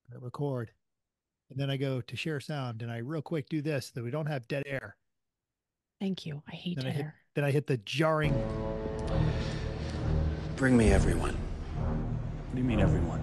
I record, and then I go to share sound, and I real quick do this so that we don't have dead air. Thank you. I hate Then I dead hit air. then I hit the jarring. Bring me everyone. What do you mean, everyone?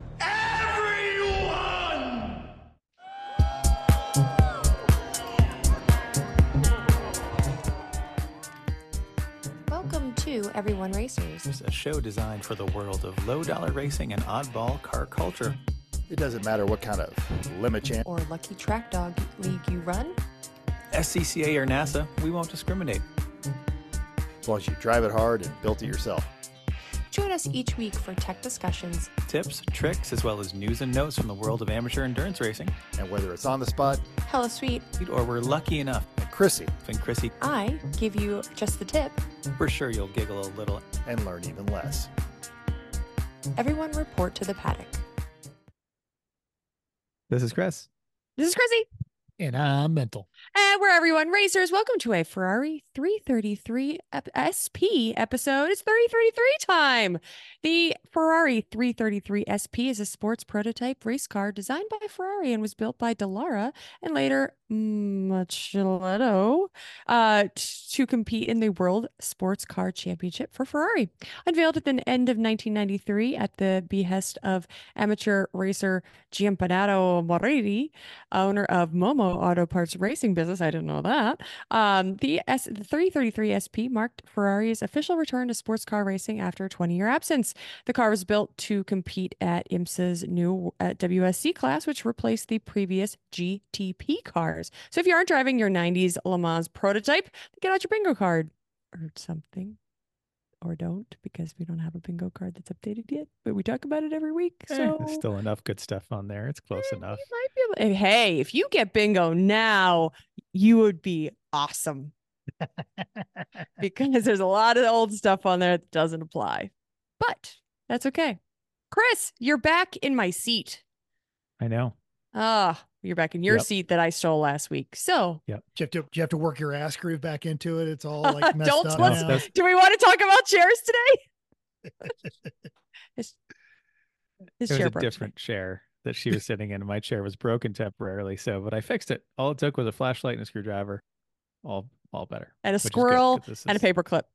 Welcome to Everyone Racers. This is a show designed for the world of low-dollar racing and oddball car culture. It doesn't matter what kind of limit champ. Or Lucky Track Dog League you run. SCCA or NASA, we won't discriminate. As long as you drive it hard and built it yourself. Join us each week for tech discussions. Tips, tricks, as well as news and notes from the world of amateur endurance racing. And whether it's on the spot, Hella sweet. Or we're lucky enough, and Chrissy, and Chrissy, I give you just the tip. we're sure you'll giggle a little. and learn even less. Everyone report to the paddock. This is Chris. This is Chrissy. And I'm mental. And we're Everyone Racers. Welcome to a Ferrari 333 SP episode. It's 333 time. The Ferrari 333 SP is a sports prototype race car designed by Ferrari and was built by Dallara and later Macellato to compete in the World Sports Car Championship for Ferrari. Unveiled at the end of 1993 at the behest of amateur racer Giampanato Moretti, owner of Momo Auto Parts Racing business. I didn't know that. The 333 SP marked Ferrari's official return to sports car racing after a 20-year absence. The car was built to compete at IMSA's new WSC class, which replaced the previous GTP cars. So if you aren't driving your 90s Le Mans prototype, get out your bingo card or something. Or don't, because we don't have a bingo card that's updated yet. But we talk about it every week. So There's still enough good stuff on there. It's close enough. you might be able, hey, if you get bingo now, you would be awesome. Because there's a lot of old stuff on there that doesn't apply. But that's okay. Chris, you're back in my seat. I know. You're back in your Yep. seat that I stole last week. So Do you have to work your ass groove back into it? It's all like messed Don't up let's- now. do we want to talk about chairs today? His It was chair a broke different chair that she was sitting in. My chair was broken temporarily, but I fixed it. All it took was a flashlight and a screwdriver. All better. and a which is good, squirrel 'cause this and a is- paper clip.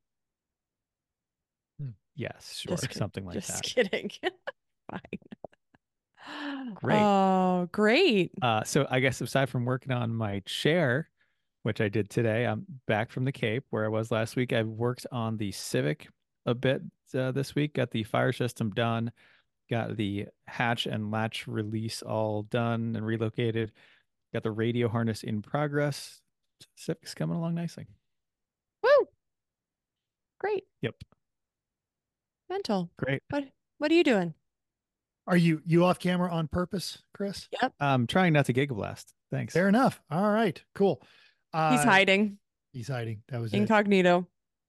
Yes, sure, Just kidding. something like Just that. kidding. Fine. Great. Oh, great. So I guess aside from working on my chair, which I did today, I'm back from the Cape where I was last week. I've worked on the Civic a bit this week. Got the fire system done. Got the hatch and latch release all done and relocated. Got the radio harness in progress. Civic's coming along nicely. Woo. Great. Yep. Mental. Great. What are you doing? Are you off camera on purpose, Chris? Yep. I'm trying not to Giga Blast. Thanks. Fair enough. All right, cool. He's hiding. He's hiding. That was it. Incognito.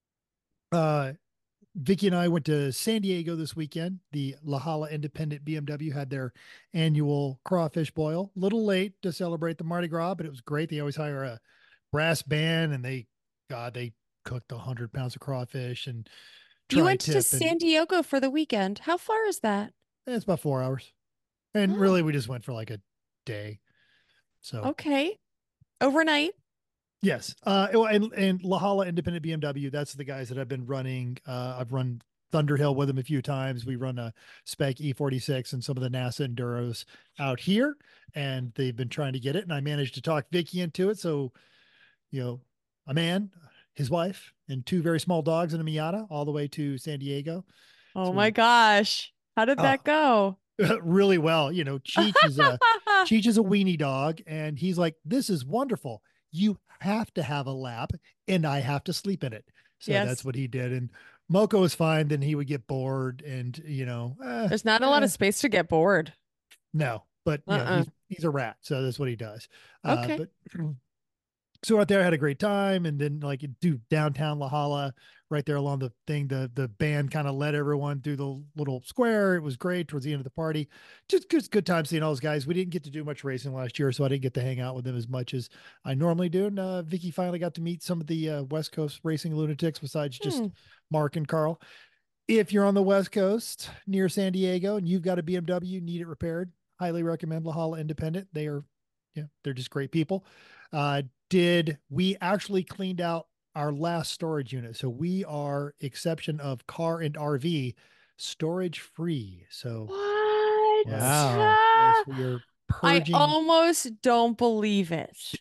Vicky and I went to San Diego this weekend. The La Jolla Independent BMW had their annual crawfish boil. Little late to celebrate the Mardi Gras, but it was great. They always hire a brass band, and they cooked 100 pounds of crawfish and You went to tri-tip, and San Diego for the weekend. How far is that? it's about 4 hours. And Oh. really, we just went for like a day. So Okay. Overnight. yes. And La Jolla Independent BMW, that's the guys that I've been running. I've run Thunderhill with them a few times. We run a Spec E46 and some of the NASA Enduros out here, and they've been trying to get it. And I managed to talk Vicky into it. So, a man, his wife, and two very small dogs in a Miata all the way to San Diego. Oh So my gosh. How did that go? really well. Cheech is a weenie dog, and he's like, "This is wonderful. You have to have a lap, and I have to sleep in it." So Yes. that's what he did. And Moco was fine. Then he would get bored, and There's not a lot of space to get bored. no, but he's a rat, so that's what he does. Okay. But so out there, I had a great time, and then do downtown La Jolla, right there along the thing. The band kind of led everyone through the little square. It was great towards the end of the party. Just good time seeing all those guys. We didn't get to do much racing last year, so I didn't get to hang out with them as much as I normally do. And Vicky finally got to meet some of the West Coast racing lunatics besides just Mark and Carl. If you're on the West Coast near San Diego and you've got a BMW, need it repaired, highly recommend La Jolla Independent. They are, yeah, they're just great people. We actually cleaned out our last storage unit. So we are, exception of car and RV, storage free. So What? yes, Wow. yes, we are I purging. almost don't believe it.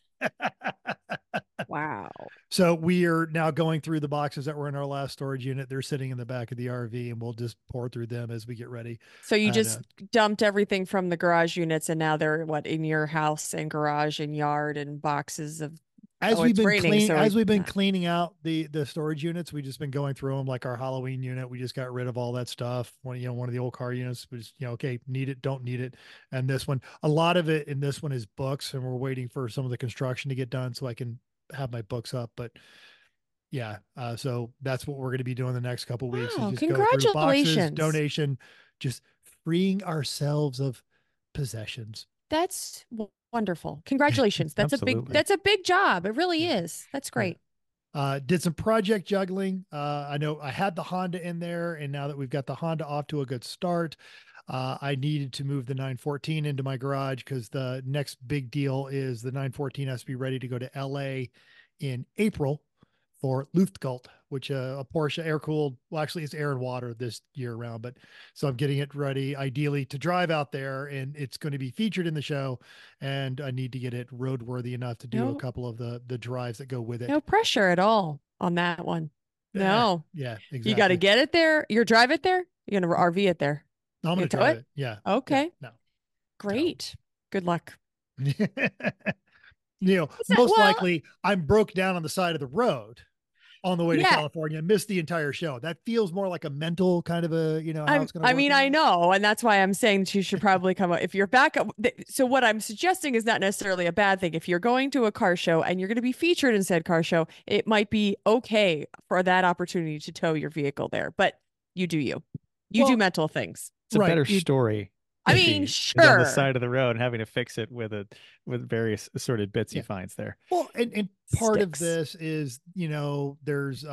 Wow. So we are now going through the boxes that were in our last storage unit. They're sitting in the back of the RV, and we'll just pour through them as we get ready. So you And, just dumped everything from the garage units and now they're what in your house and garage and yard and boxes of as oh, we've it's been raining, so as we've been yeah. cleaning out the storage units, we just been going through them. Like our Halloween unit, we just got rid of all that stuff. One of the old car units was, okay, need it, don't need it. And this one, a lot of it in this one is books, and we're waiting for some of the construction to get done so I can have my books up. But yeah, so that's what we're going to be doing the next couple of weeks, is Wow, just go through boxes, congratulations. donation, just freeing ourselves of possessions. That's wonderful. Congratulations. Absolutely. That's a big job. It really Yeah. is. That's great. Did some project juggling. I know I had the Honda in there, and now that we've got the Honda off to a good start, I needed to move the 914 into my garage because the next big deal is the 914 has to be ready to go to LA in April for Luftgult, which a Porsche air cooled. Well, actually, it's air and water this year round, but so I'm getting it ready, ideally to drive out there, and it's going to be featured in the show. And I need to get it roadworthy enough to do a No, couple of the drives that go with it. no pressure at all on that one. No, Yeah, you got to exactly. get it there. You're drive it there. You're going to RV it there. I'm You going to tow drive it? it. Yeah. Okay. Yeah, Great. Good luck. no. Is that, Most well, likely I'm broke down on the side of the road on the way to yeah. California, missed the entire show. That feels more like a mental kind of a, how it's going to I work mean, out. I know, and that's why I'm saying that you should probably come up if you're back up. So what I'm suggesting is not necessarily a bad thing. If you're going to a car show and you're going to be featured in said car show, it might be okay for that opportunity to tow your vehicle there. But you do you. You do Well, mental things. It's a right. better story. I if mean, he is on the sure. side of the road and having to fix it with various assorted bits he Yeah. finds there. Well, and part of Sticks. this is, there's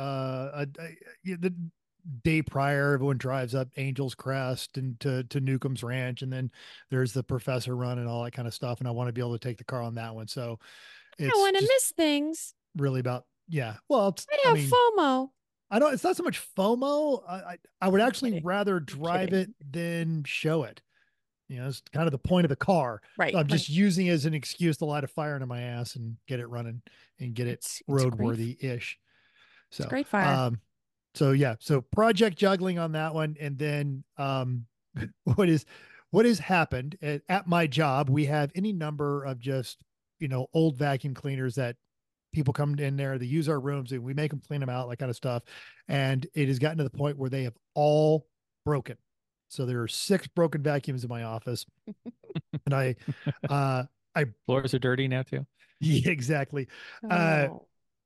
the day prior, everyone drives up Angel's Crest and to Newcomb's Ranch, and then there's the Professor Run and all that kind of stuff. And I want to be able to take the car on that one. So I don't it's want to just miss things. really about, yeah. Well, I have FOMO. I don't, it's not so much FOMO. I would I'm actually kidding. rather drive it than show it. It's kind of the point of the car. Right. I'm just using it as an excuse to light a fire into my ass and get it running and get it It's roadworthy-ish. So, It's great fire. So yeah, so project juggling on that one. And then, what has happened at my job, we have any number of just, old vacuum cleaners that people come in there, they use our rooms and we make them clean them out, that kind of stuff. And it has gotten to the point where they have all broken. So there are 6 broken vacuums in my office. And I Floors are dirty now too. yeah, exactly. Oh.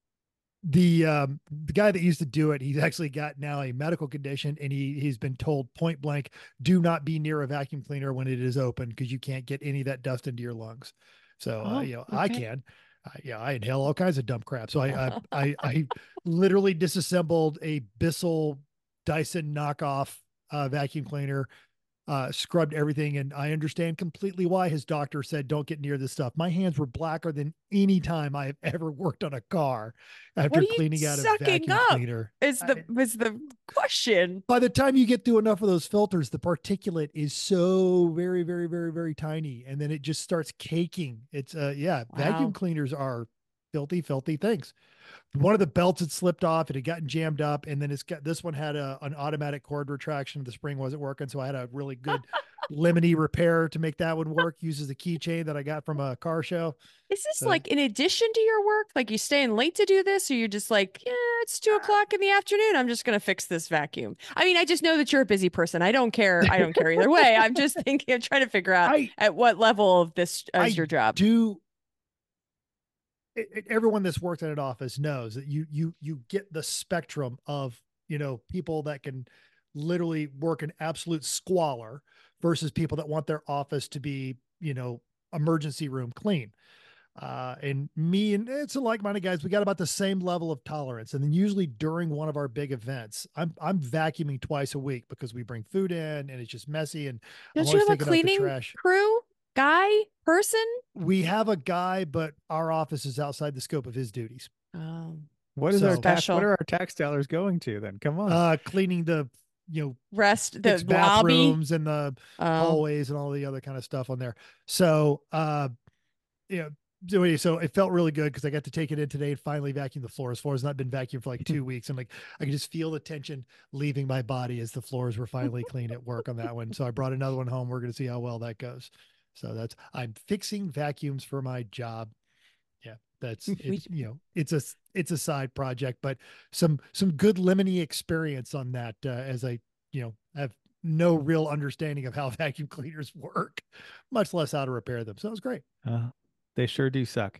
The guy that used to do it, he's actually got now a medical condition, and he's been told point blank, do not be near a vacuum cleaner when it is open because you can't get any of that dust into your lungs. So I Okay. can. I inhale all kinds of dumb crap. So I literally disassembled a Bissell Dyson knockoff vacuum cleaner, scrubbed everything, and I understand completely why his doctor said don't get near this stuff. My hands were blacker than any time I have ever worked on a car after What are you cleaning out a sucking vacuum up? cleaner. Is the question. By the time you get through enough of those filters, the particulate is so very, very, very, very tiny, and then it just starts caking. It's vacuum Wow. cleaners are filthy, filthy things. One of the belts had slipped off, it had gotten jammed up, and then this one had an automatic cord retraction. The spring wasn't working, so I had a really good lemony repair to make that one work. Uses the keychain that I got from a car show. Is this So- like in addition to your work? Like you staying late to do this, or you're just like, yeah, it's 2:00 in the afternoon. I'm just gonna fix this vacuum. I mean, I just know that you're a busy person. I don't care. I don't care either way. I'm just thinking. I'm trying to figure out at what level of this is your job. Everyone that's worked in an office knows that you get the spectrum of people that can literally work in absolute squalor versus people that want their office to be emergency room clean. And me and it's a like-minded guys, we got about the same level of tolerance. And then usually during one of our big events, I'm vacuuming twice a week because we bring food in and it's just messy, and Don't I'm you always have a taking out the cleaning trash. crew? guy person? We have a guy, but our office is outside the scope of his duties. What is our So- tax? What Special. are our tax dollars going to then? Come on. Cleaning the, Rest the fixed lobby. bathrooms and the Oh, hallways and all the other kind of stuff on there. So, so it felt really good because I got to take it in today and finally vacuum the floors. Floors not been vacuumed for like 2 weeks, and like I could just feel the tension leaving my body as the floors were finally clean at work on that one. So I brought another one home. We're going to see how well that goes. So I'm fixing vacuums for my job. Yeah, that's We- it. It's a side project, but some good lemony experience on that as I have no real understanding of how vacuum cleaners work, much less how to repair them. So it was great. They sure do suck.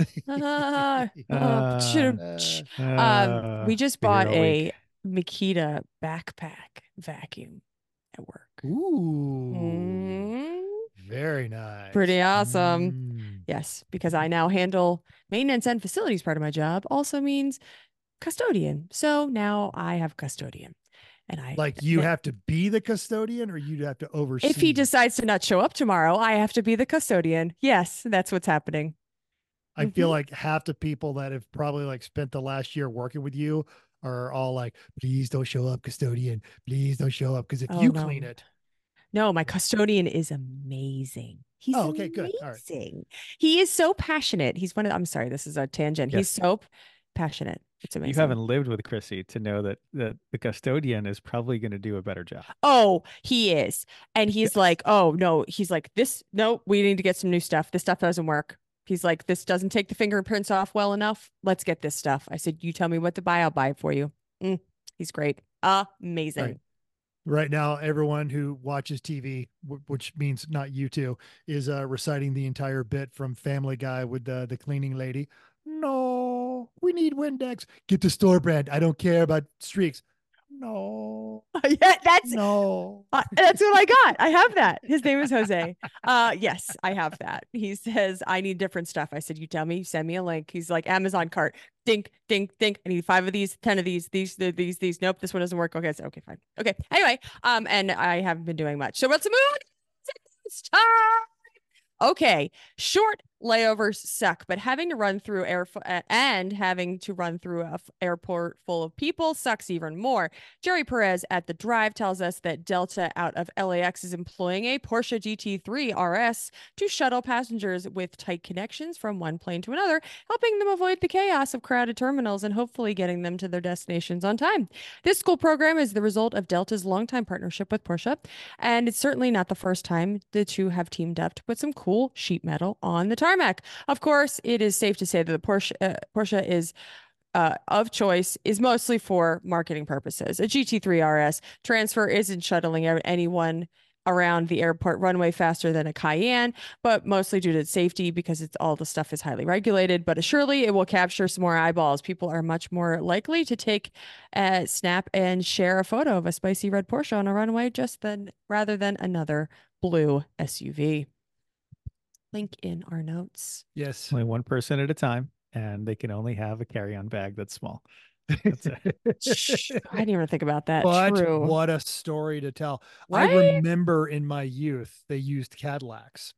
should we just be here bought all a week. Makita backpack vacuum at work. Ooh, Mm, very nice. pretty awesome. Mm. Yes, because I now handle maintenance and facilities part of my job also means custodian. So now I have custodian. And Like you have to be the custodian, or you have to oversee. if he decides to not show up tomorrow, I have to be the custodian. Yes, that's what's happening. I feel Mhm. like half the people that have probably like spent the last year working with you are all like, please don't show up, custodian. Please don't show up. Because if Oh, you no. clean it. No, my custodian is amazing. He's Oh, okay, good. All right. amazing. He is so passionate. I'm sorry, this is a tangent. He's Yes. so passionate. It's amazing. You haven't lived with Chrissy to know that the custodian is probably going to do a better job. Oh, he is. And he's Yes. like, oh, no. He's like, no, we need to get some new stuff. This stuff doesn't work. He's like, this doesn't take the fingerprints off well enough. Let's get this stuff. I said, you tell me what to buy. I'll buy it for you. He's great. Amazing. Right. Right now, everyone who watches TV, which means not you two, is reciting the entire bit from Family Guy with the cleaning lady. No, we need Windex. Get the store brand. I don't care about streaks. No, Yeah, that's no. that's what I got. I have that. His name is Jose. Yes, I have that. He says I need different stuff. I said, you tell me, send me a link. He's like, Amazon cart. Dink, dink, dink. I need 5 of these, 10 of these. These. Nope, this one doesn't work. Okay, so okay, fine. Okay. Anyway, and I haven't been doing much. So let's move on. It's time. Okay, short layovers suck, but having to run through airport full of people sucks even more. Jerry Perez at The Drive tells us that Delta out of LAX is employing a Porsche GT3 RS to shuttle passengers with tight connections from one plane to another, helping them avoid the chaos of crowded terminals and hopefully getting them to their destinations on time. This school program is the result of Delta's longtime partnership with Porsche, and it's certainly not the first time the two have teamed up to put some cool sheet metal on the tarmac. Of course, it is safe to say that the Porsche is of choice is mostly for marketing purposes. A GT3 RS transfer isn't shuttling anyone around the airport runway faster than a Cayenne, but mostly due to safety because all the stuff is highly regulated. But surely it will capture some more eyeballs. People are much more likely to take a snap and share a photo of a spicy red Porsche on a runway rather than another blue SUV. Link in our notes. Yes. Only one person at a time, and they can only have a carry-on bag that's small. That's it. I didn't even think about that. But True. what a story to tell. Right? I remember in my youth, they used Cadillacs.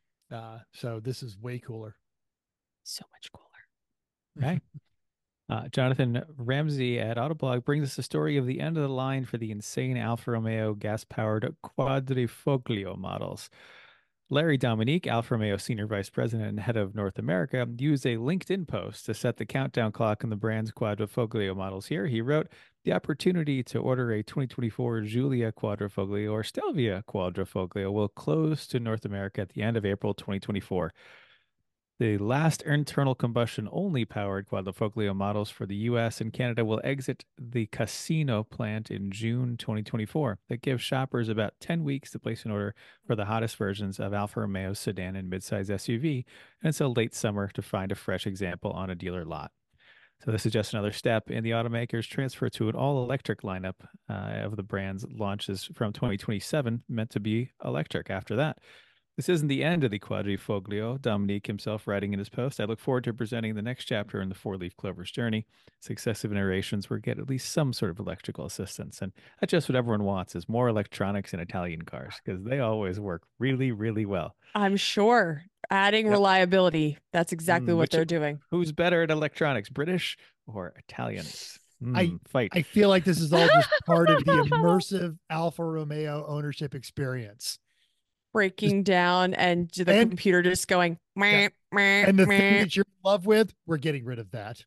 So this is way cooler. So much cooler. Right. Jonathan Ramsey at Autoblog brings us a story of the end of the line for the insane Alfa Romeo gas-powered Quadrifoglio models. Larry Dominique, Alfa Romeo Senior Vice President and Head of North America, used a LinkedIn post to set the countdown clock on the brand's Quadrifoglio models here. He wrote, the opportunity to order a 2024 Giulia Quadrifoglio or Stelvia Quadrifoglio will close to North America at the end of April 2024. The last internal combustion only powered Quadrifoglio models for the US and Canada will exit the Casino plant in June 2024. That gives shoppers about 10 weeks to place an order for the hottest versions of Alfa Romeo's sedan and midsize SUV, and until late summer to find a fresh example on a dealer lot. So this is just another step in the automaker's transfer to an all-electric lineup of the brand's launches from 2027, meant to be electric after that. This isn't the end of the Quadrifoglio. Dominique himself writing in his post, I look forward to presenting the next chapter in the four-leaf clover's journey. Successive iterations will get at least some sort of electrical assistance. And that's just what everyone wants is more electronics in Italian cars because they always work really, really well. I'm sure adding Yep. reliability. That's exactly what Which they're doing. Who's better at electronics, British or Italians? Fight. I feel like this is all just part of the immersive Alfa Romeo ownership experience. Breaking down and the and- computer just going, meh, meh, And the thing meh. that you're in love with, we're getting rid of that.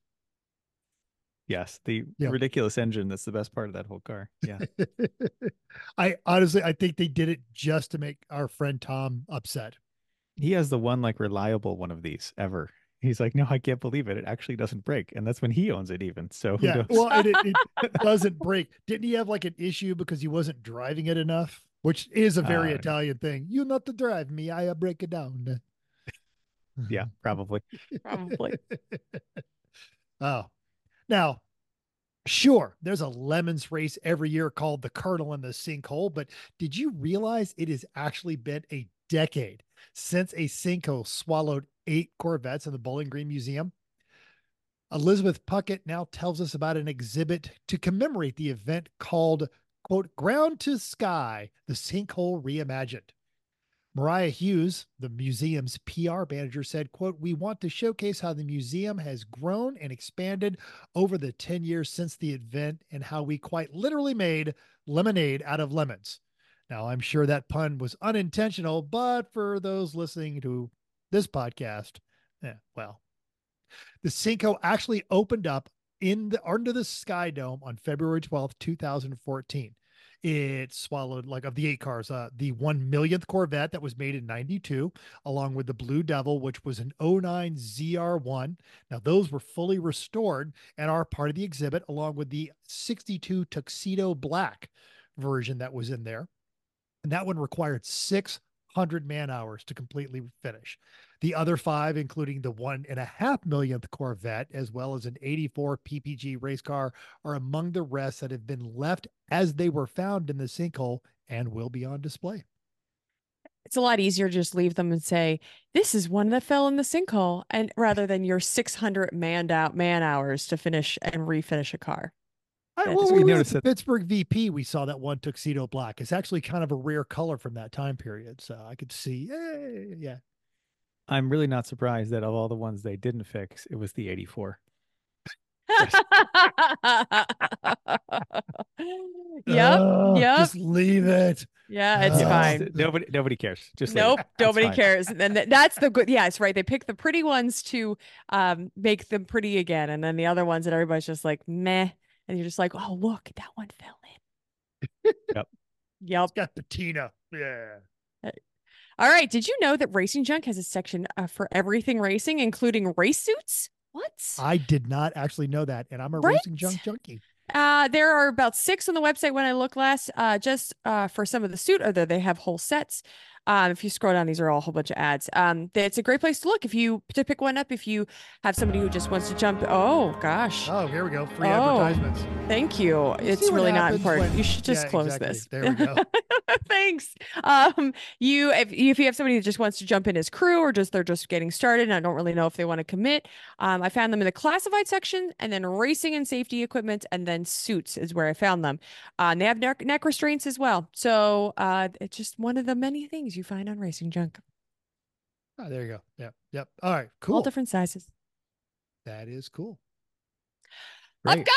Yes, the Yeah. ridiculous engine. That's the best part of that whole car. Yeah. I honestly, I think they did it just to make our friend Tom upset. He has the one like reliable one of these ever. He's like, no, I can't believe it. It actually doesn't break. And that's when he owns it even. So who Yeah. knows? Well, and it doesn't break. Didn't he have like an issue because he wasn't driving it enough? Which is a very Italian thing. You not to drive me, I break it down. Yeah, probably. Probably. Oh, now, sure, there's a lemons race every year called the Colonel in the Sinkhole, but did you realize it has actually been a decade since a sinkhole swallowed 8 Corvettes in the Bowling Green Museum? Elizabeth Puckett now tells us about an exhibit to commemorate the event called, quote, Ground to Sky, the Sinkhole Reimagined. Mariah Hughes, the museum's PR manager, said, quote, we want to showcase how the museum has grown and expanded over the 10 years since the event and how we quite literally made lemonade out of lemons. Now, I'm sure that pun was unintentional, but for those listening to this podcast, well, the Cinco actually opened up under the Sky Dome on February 12th, 2014. It swallowed, like, of the 8 cars, the 1 millionth Corvette that was made in 92, along with the Blue Devil, which was an '09 ZR1. Now, those were fully restored and are part of the exhibit, along with the 62 Tuxedo Black version that was in there. And that one required 600 man hours to completely finish. The other 5, including the 1.5 millionth Corvette, as well as an '84 PPG race car, are among the rest that have been left as they were found in the sinkhole and will be on display. It's a lot easier to just leave them and say, this is one that fell in the sinkhole, and rather than your 600 man hours to finish and refinish a car. Well, So when we we were at noticed the that- Pittsburgh VP, we saw that one Tuxedo Black. It's actually kind of a rare color from that time period. So I could see, yeah. I'm really not surprised that of all the ones they didn't fix, it was the 84. Yep. Yep. Just leave it. Yeah, it's Uh, fine. Nobody cares. Just leave Nope, it. That's nobody fine. cares. And that's the good. Yeah, it's right. They pick the pretty ones to make them pretty again, and then the other ones that everybody's just like meh, and you're just like, oh look, that one fell in. Yep. Yep. It's got patina. Yeah. All right. Did you know that Racing Junk has a section for everything racing, including race suits? What? I did not actually know that, and I'm a Right? racing junk junkie. There are about 6 on the website when I look last, just for some of the suit, or they have whole sets. If you scroll down, these are all a whole bunch of ads. It's a great place to look to pick one up if you have somebody who just wants to jump. Oh gosh. Oh, here we go. Free Oh, advertisements. Thank you. You It's see what really not happens important. when- You should just Yeah, close exactly. this. There we go. Thanks. If you have somebody that just wants to jump in as crew, or they're just getting started and I don't really know if they want to commit, I found them in the classified section, and then racing and safety equipment, and then suits is where I found them. And they have neck restraints as well. So it's just one of the many things you find on Racing Junk. Oh, there you go. Yep. Yep. All right. Cool. All different sizes. That is cool. Great. Upcoming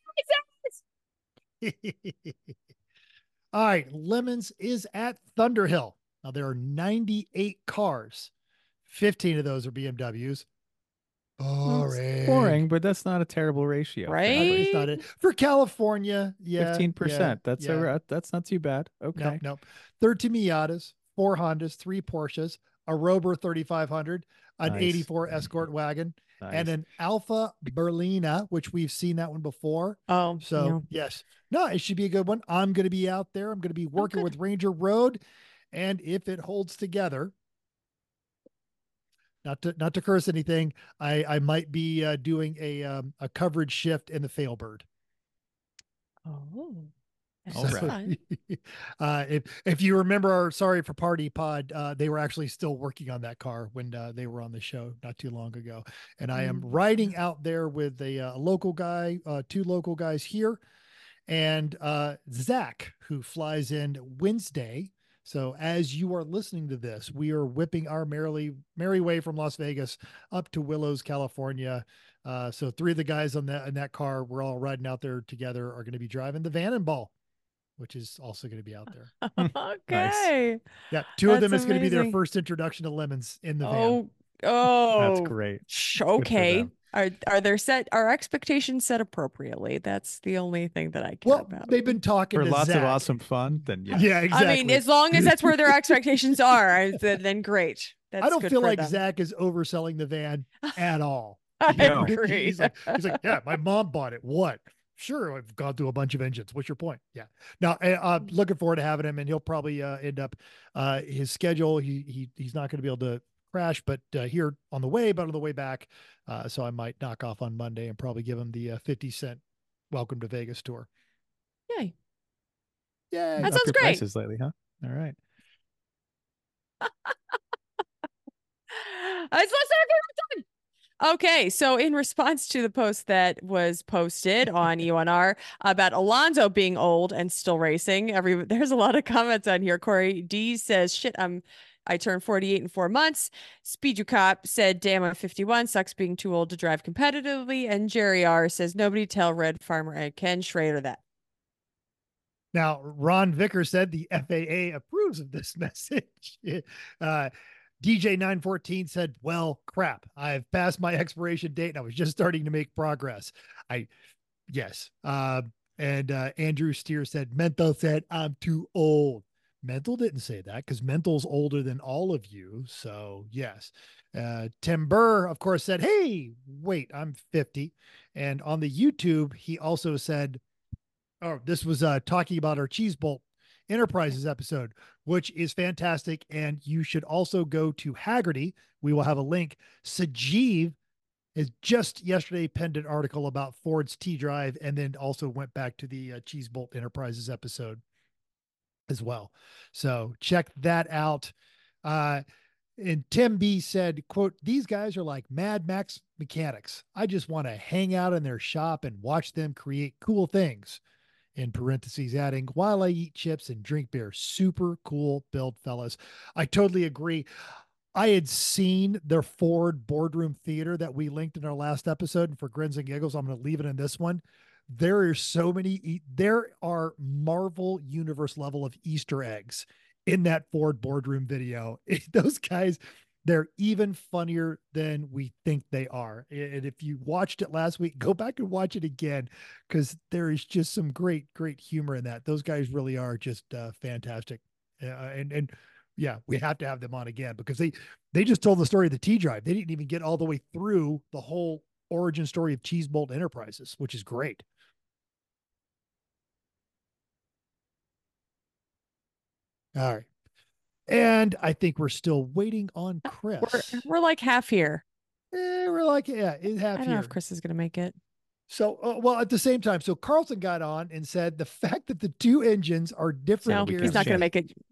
races! All right. Lemons is at Thunderhill. Now, there are 98 cars. 15 of those are BMWs. Boring. Boring, but that's not a terrible ratio. Right? It's not it. For California, yeah. 15%. That's yeah. that's not too bad. Okay. Nope. 13 Miatas, 4 Hondas, 3 Porsches, a Rover 3500, an Nice. 84 Escort wagon, and Nice. an Alpha Berlina, which we've seen that one before. Oh, So yes, no, it should be a good one. I'm going to be out there. I'm going to be working good. with Ranger Road, and if it holds together, not to curse anything, I might be doing a coverage shift in the Failbird. Oh. This All is right. fun. If you remember our Sorry for Party pod, they were actually still working on that car when they were on the show not too long ago. And I am riding out there with a local guy, two local guys here, and Zach, who flies in Wednesday. So as you are listening to this, we are whipping our merry way from Las Vegas up to Willows, California. So three of the guys on that in that car, we're all riding out there together, are going to be driving the Vannonball, which is also going to be out there. Nice. Okay. Yeah, two of That's them is going to be their amazing. first introduction to lemons in the van. Oh, That's oh, great. for okay. them. Are expectations set appropriately? That's the only thing that I care Well, about. they've been talking For to lots Zach. of awesome fun, then yes. Yeah, I exactly. mean, as long as that's where their expectations are, then great. That's I don't good feel for like them. Zach is overselling the van at all. I No. agree. He's like, yeah, my mom bought it. What? Sure, I've gone through a bunch of engines. What's your point? Yeah. Now, looking forward to having him, and he'll probably end up his schedule. He's not going to be able to crash, but here on the way, but on the way back, so I might knock off on Monday and probably give him the 50-cent welcome to Vegas tour. Yay. Yeah, That Up sounds your great. prices lately, huh? All right. It's less than our favorite time. Okay, so in response to the post that was posted on UNR about Alonso being old and still racing, there's a lot of comments on here. Corey D says, "Shit, I turned 48 in 4 months." Speedu Cop said, "Damn, I'm 51. Sucks being too old to drive competitively." And Jerry R says, "Nobody tell Red Farmer and Ken Schrader that." Now, Ron Vicker said the FAA approves of this message. DJ914 said, "Well, crap. I've passed my expiration date and I was just starting to make progress." Yes. And Andrew Steer said, "Mental said, I'm too old." Mental didn't say that because Mental's older than all of you. So, yes. Tim Burr, of course, said, "Hey, wait, I'm 50." And on the YouTube, he also said, oh, this was talking about our Cheese Bolt Enterprises episode, which is fantastic. And you should also go to Haggerty. We will have a link. Sajeev has just yesterday penned an article about Ford's T-Drive and then also went back to the Cheese Bolt Enterprises episode as well. So check that out. And Tim B said, quote, "These guys are like Mad Max mechanics. I just want to hang out in their shop and watch them create cool things." In parentheses, adding, "While I eat chips and drink beer." Super cool build, fellas. I totally agree. I had seen their Ford boardroom theater that we linked in our last episode. And for grins and giggles, I'm going to leave it in this one. There are so many, there are Marvel Universe level of Easter eggs in that Ford boardroom video. Those guys, they're even funnier than we think they are. And if you watched it last week, go back and watch it again because there is just some great, great humor in that. Those guys really are just fantastic. And yeah, we have to have them on again because they just told the story of the T-Drive. They didn't even get all the way through the whole origin story of Cheese Bolt Enterprises, which is great. All right. And I think we're still waiting on Chris. We're like half here. We're like, yeah, it's half I don't here. know if Chris is going to make it. So, well, at the same time, so Carlton got on and said the fact that the two engines are different No, gears. he's not going to make it.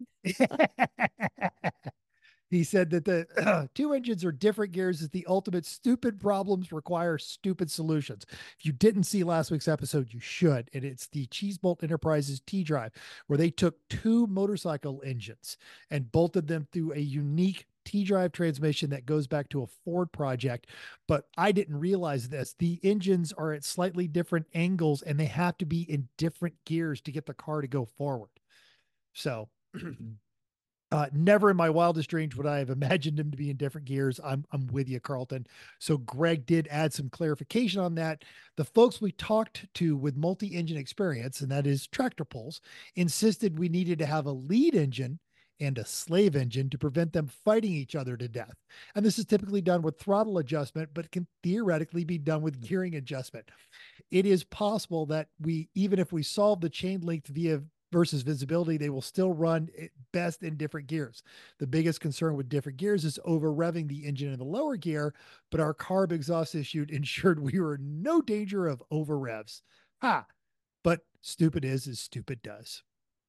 He said that the two engines are different gears is the ultimate stupid problems require stupid solutions. If you didn't see last week's episode, you should. And it's the Cheese Bolt Enterprises T-Drive, where they took two motorcycle engines and bolted them through a unique T-Drive transmission that goes back to a Ford project. But I didn't realize this. The engines are at slightly different angles and they have to be in different gears to get the car to go forward. So never in my wildest dreams would I have imagined them to be in different gears. I'm with you, Carlton. So Greg did add some clarification on that. The folks we talked to with multi-engine experience, and that is Tractor Pulls, insisted we needed to have a lead engine and a slave engine to prevent them fighting each other to death. And this is typically done with throttle adjustment, but can theoretically be done with gearing adjustment. It is possible that even if we solve the chain length via versus visibility, they will still run best in different gears. The biggest concern with different gears is over revving the engine in the lower gear, but our carb exhaust issue ensured we were in no danger of over revs. Ha! but stupid is as stupid does.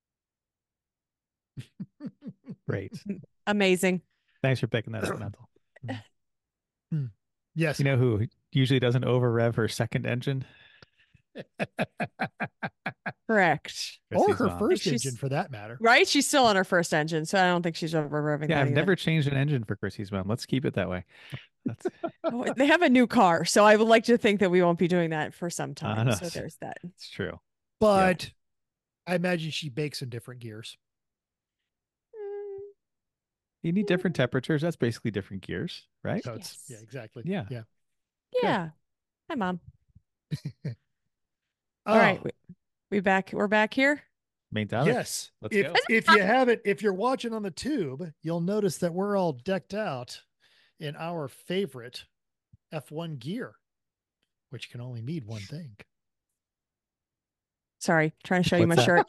Great. Amazing. Thanks for picking that up, Mental. Yes. You know who usually doesn't over rev her second engine? Correct. Or Chrissy's her mom. first She's- engine for that matter. Right? She's still on her first engine, so I don't think she's over revving Yeah, that I've either. never changed an engine for Chrissy's mom. Let's keep it that way. That's Oh, they have a new car, so I would like to think that we won't be doing that for some time. no, So there's that. it's true. But I imagine she bakes in different gears. You need different temperatures. That's basically different gears, right? So it's, Yes. yeah, exactly. Yeah. Yeah. Yeah. Hi, Mom. Oh, All right. We back. We're back here. Main topic. yes. Let's if, go. if you haven't, if you're watching on the tube, you'll notice that we're all decked out in our favorite F1 gear, which can only mean one thing. Sorry, trying to show you my What's shirt.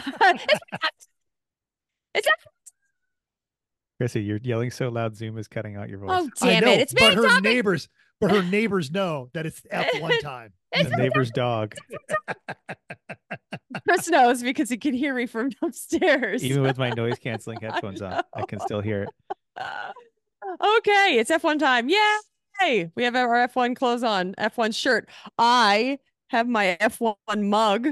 it's Chrissy, you're yelling so loud, Zoom is cutting out your voice. Oh, I damn know, it. It's but main her topic. neighbors know that it's F1 time. It's the neighbor's dog. Chris knows because he can hear me from downstairs. Even with my noise canceling headphones on, I can still hear it. Okay, it's F1 time. Yay! We have our F1 clothes on, F1 shirt. I have my F1 mug.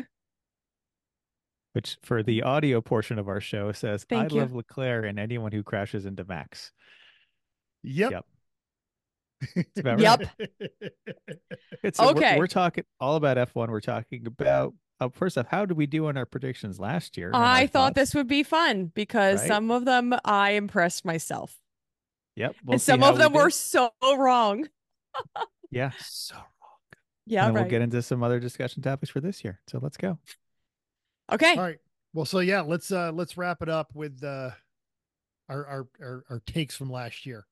Which for the audio portion of our show says, Thank I you. love Leclerc and anyone who crashes into Max. Yep. Yep. That's about Yep. right. Good, so Okay. we're talking all about F1. We're talking about, first off, how did we do on our predictions last year? and I our thought thoughts? this would be fun because Right? some of them I impressed myself. Yep. We'll And see some how of we them were did. so wrong. Yeah. So wrong. Yeah, And then right. we'll get into some other discussion topics for this year. So let's go. Okay. All right. Well, so yeah, let's wrap it up with our takes from last year.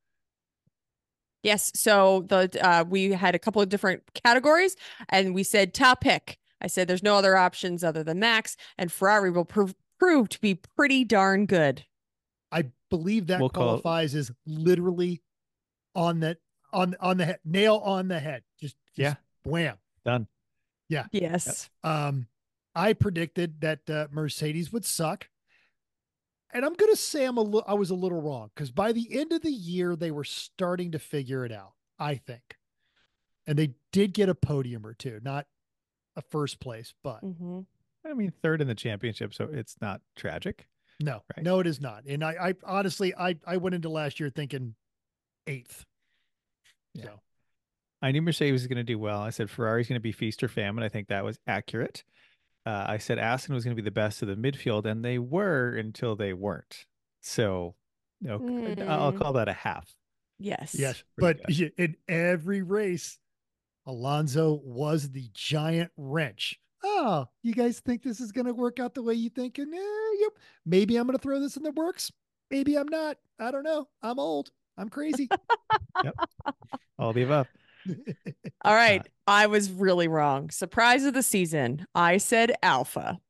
Yes. So we had a couple of different categories, and we said top pick. I said there's no other options other than Max, and Ferrari will prove to be pretty darn good. I believe that We'll call it- qualifies as literally on the head, nail on the head. Just Yeah. Wham. Done. Yes. I predicted that Mercedes would suck. And I'm going to say I was a little wrong because by the end of the year, they were starting to figure it out, I think. And they did get a podium or two, not a first place, but Mm-hmm. I mean, third in the championship, so it's not tragic. no, Right. no, it is not. And I honestly, I went into last year thinking 8th. Yeah. So I knew Mercedes was going to do well. I said Ferrari's going to be feast or famine. I think that was accurate. I said Aston was going to be the best of the midfield, and they were until they weren't. So I'll call that a half. Yes. yes, Pretty but in every race, Alonso was the giant wrench. Oh, you guys think this is going to work out the way you think? And yep, maybe I'm going to throw this in the works. Maybe I'm not. I don't know. I'm old. I'm crazy. All the above. All right. I was really wrong. Surprise of the season. I said Alpha.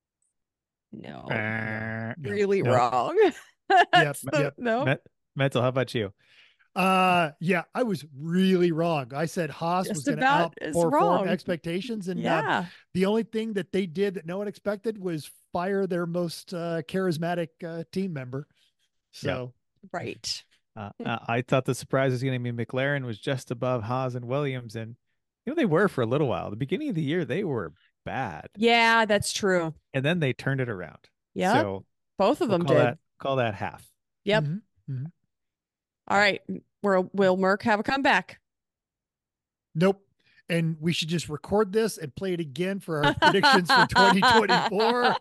No. No. Really Nope. wrong. Yep, So- yep. No. Mental, how about you? Yeah, I was really wrong. I said Haas was Just going to about as outperform wrong. expectations, and Yeah. the only thing that they did that no one expected was fire their most charismatic team member. So Right. I thought the surprise was going to be McLaren was just above Haas and Williams, and they were for a little while. The beginning of the year they were bad, Yeah, that's true. and then they turned it around. Yeah. So Both of we'll them call did. that half. Yep. mhm. All right. Will Merck have a comeback? Nope. And we should just record this and play it again for our predictions for 2024.